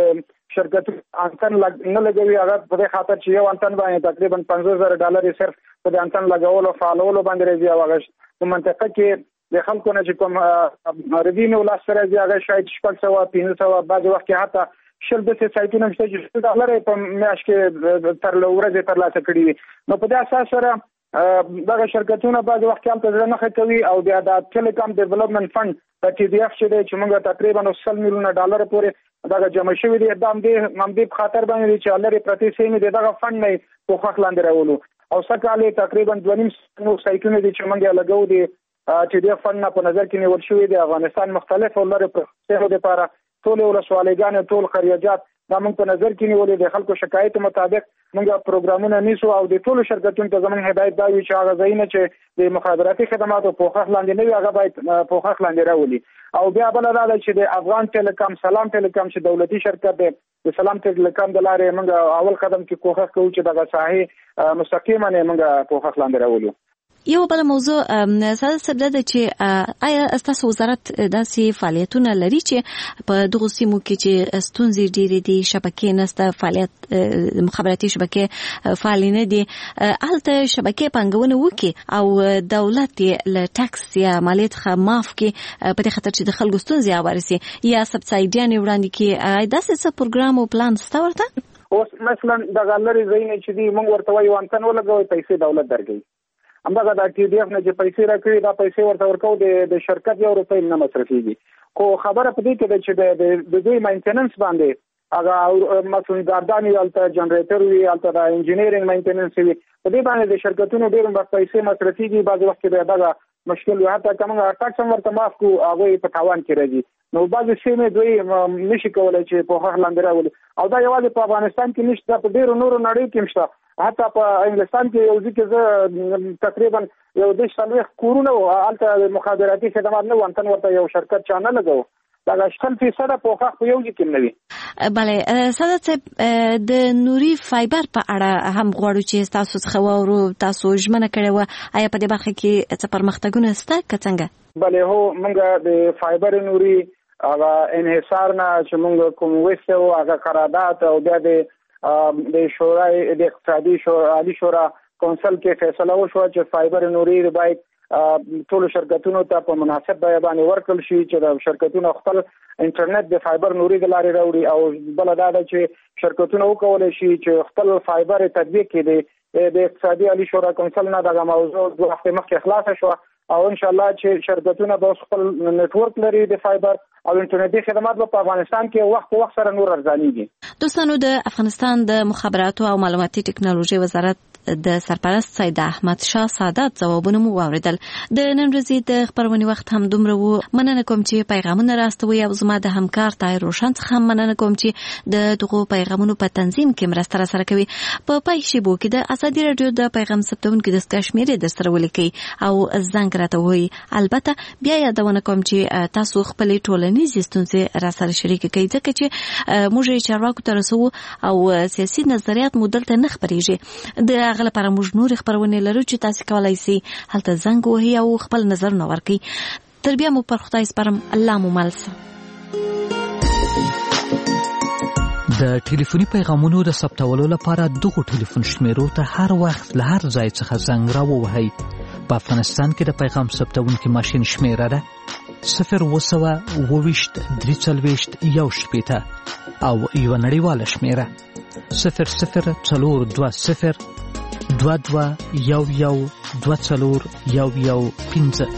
شرکتونه انتن نه لګوي. هغه په دې خاطر چې یو انتن باندې تقریبا پنځه زره ډالر یې صرف په دې انتن لګولو فعالولو باندې راځي. او هغه په منطقه کې د خلکو نه چې کوم ردینو لاس سره راځي هغه شاید شپږ سوه پنځه سوه بعضې وخت کې حتی شل داسې سایټونه شته چې شل ډالر یې په میاشت کې تر ورځې ترلاسه کړي وي. نو په دې اساس سره دغه شرکتونه بعضې وخت کې هلته زړه نه ښه کوي. او بیا د ټیلیکام ډیولپمنټ فنډ د ټي ډي اف چې دی چې موږ تقریبا سل میلیونه ډالر پورې دغه جمع شوي دي، دا همدې همدې په خاطر باندې دي چې لرې پرتې سیمې د دغه فنډ نه په خوښ لاندې راولو. او سږ کال تقریبا دوه نیم نور سایټونه دي چې موږ یې لګوو د ټي ډي اف فنډ نه په نظر کې نیول شوي دي. افغانستان مختلفو لرې پرتې لپاره ټولې ولسوالۍ ټول خریجات دا موږ په نظر کې نیولې. د خلکو شکایت مطابق موږ پروګرامونه نیسو او د ټولو شرکتونو ته زموږ هدایت دا وي چې هغه ځایونه چې د مخابراتي خدماتو په خوښ لاندې نه وي هغه باید په خوښ لاندې راولي. او بیا بله دا ده چې د افغان ټیلیکام سلام ټیلیکام چې دولتي شرکت دی، د سلام ټیلیکام د لارې موږ اول قدم کې کوښښ کوو چې دغه ساحې مستقیما موږ په خوښ لاندې راولو. یو بل موضوع ساده سبده ده چې آیا ستاسو وزارت داسې فعالیتونه لري چې په دغو سیمو کې چې ستونزې ډېرې دي، شبکې نسته، فعالیت مخابراتي شبکې فعالې نه دي، هلته شبکې پانګونه وکړي او دولت یې له ټکس یا مالیې څخه معاف کړي په دې خاطر چې د خلکو ستونزې هوارې سي یا سبسایډیانې وړاندې کړي؟ داسې څه پروګرام او پلان شته ورته؟ اوس مثلا دغه لرې ځایونه چې دي موږ ورته وایو انتن ولګوئ، پیسې دولت درکوي. همدغه د ټي ډي اف نه چې پیسې راکړي دا پیسې ورته ورکوو د شرکت یو روپۍ نه مصرفېږي. خو خبره په دې کې ده چې د دوی مینټیننس باندې هغه مثلا ګاردان وي، هلته جنریټر وي، هلته د انجینیرینګ مینټیننس وي، په دې باندې د شرکتونو ډېر پیسې مصرفېږي. بعضې وخت کې دغه مشکل وي، حتی که موږ ټکس هم ورته معاف کړو هغوی په تاوان کې راځي. نو بعضې سیمې دوی نشي کولی چې په خوښ لاندې راولي. او دا یوازې په افغانستان کې نشته، په ډېرو نورو نړۍ کې هم شته. حتی په انګلستان کې یو ځای کې زه تقریبا یو دېرش څلوېښت کورونه وو، هلته مخابراتي خدمات نه وو، انتن ورته یو شرکت چا نه لګوو. دغه شل فیصده پوښښ په یو ځای کې نه وي. بله سعادت صاحب، د نوري فایبر په اړه هم غواړو چې تاسو څخه واورو. تاسو ژمنه کړې وه، آیا په دې برخه کې څه پرمختګونه شته که څنګه؟ بله هو، موږ د فایبر نوري هغه انحصار نه چې موږ کوم ویسته وو هغه قرارداد او بیا د د شورای د اقتصادي عالی شورا کونسل کې فیصله وشوه چې فایبر نوري باید ټول شرکتونو ته په مناسب بیه باندې ورکړل شي چې د شرکتونو خپل انټرنیټ د فایبر نوري د لارې راوړي او بل دا ده چې شرکتونه وکولای شي چې خپل فایبر تطبیق کړي د اقتصادي عالی شورا کونسل نه دغه موضوع دوه هفته مخکې خلاص شو او ان شاء الله چې شرکتونه به خپل نتورک لري د فایبر او انټرنیټي خدمات په افغانستان کې وخت وخت سره نور ارزانيږي. دوستانو د افغانستان د مخابراتو او معلوماتي ټکنالوژي وزارت د سرپرست سید احمد شاه سادات ځوابونه مو واوریدل. د نن ورځې د خبرونې وخت هم دومره وو. مننه کوم چې پیغامونه راستوي او زما د همکار طاهر روشن څخه مننه کوم چې د دغو پیغامونو په تنظیم کې مرسته سره کوي. په پای شیبو کې د ازادي رادیو د پیغام ثبتونکو د کشمیري د سره ولیکي او زنګ راته وي. البته بیا یادونه کوم چې تاسو خپل ټولنیز ستونزې را سره شریک کړئ ځکه چې موږ یې چارواکو ته رسو او سیاسي نظریات مو دلته نه خپرېږي. د هغه لپاره موږ نور خبرونه لرو چې تاسو کولای شئ هلته زنګ وهئ او خپل نظر نو ورکړئ. تر بیا مو پر خدای سپارم. الله مو مل شه. د ټلیفوني پیغامونو د ثبتولو لپاره دغه ټلیفون شمیرو ته هر وخت له هر ځای څخه زنګ راووهئ. په افغانستان کې د پیغام ثبتونکي ماشین شمیره ده صفر وسوه اوويشت درې څلوېښت یو شپېته او یو نړیواله شمیره صفر صفر څلور دوه صفر دوه دوه یو یو دوه څلور یو یو پنځه.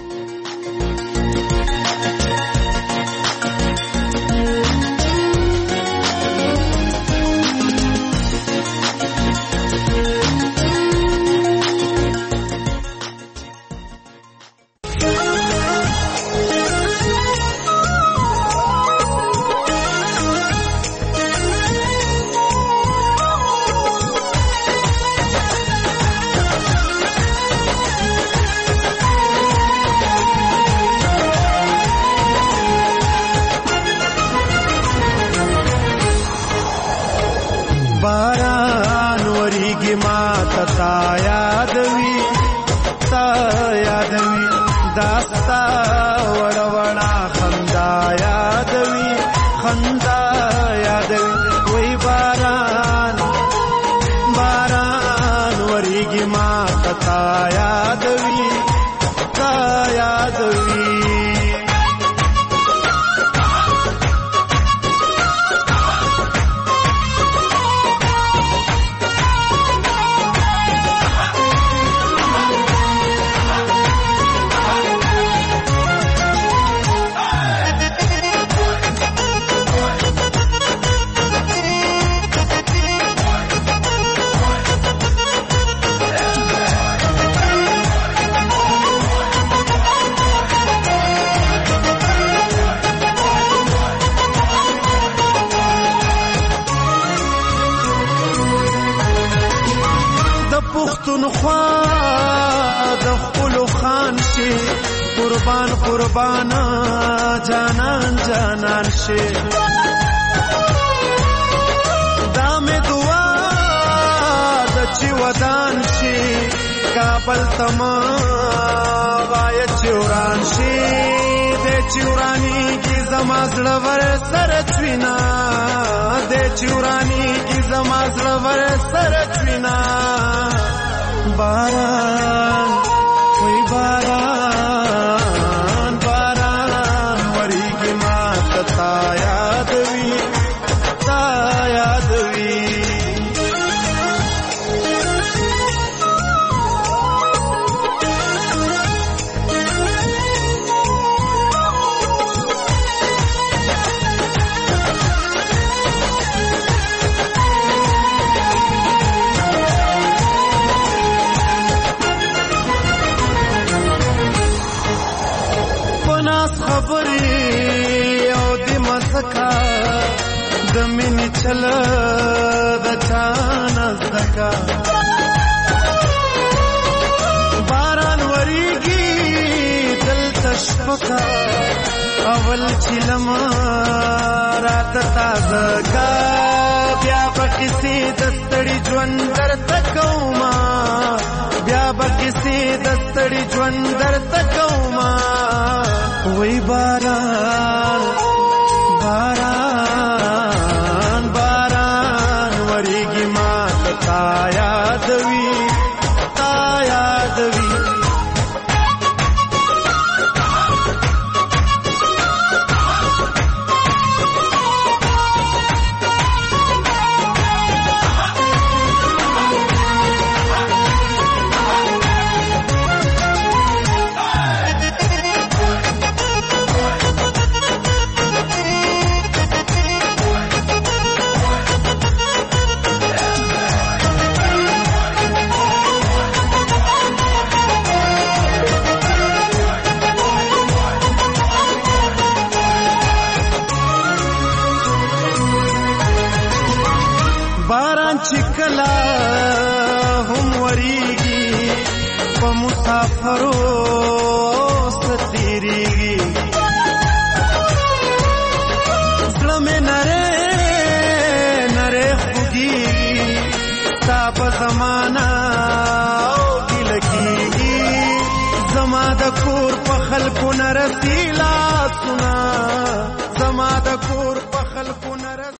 قربان جانان جانان شي دام دعا د چی ودان شي کابل تما وای چوران شي د چورانی کی زمازړ ور سر چوینا د چورانی کی زمازړ ور سر چوینا باران وای باران دمینی چل بچانا زکا باران وریگی دل تشفقا اول چلم رات تازکا بیا بکسی دستڑی جوندر تکوما بیا بکسی دستڑی جوندر تکوما وی باران باران باران وریگی ما تا یادوی تا یادوی چې کلا هم وریږي په مسافرو ستیریږي زړه مې نره نره خوږیږي ستا په زمانه او ګیله کېږي زما د کور په خلکو نه رسي لاسونه زما د کور په خلکو نه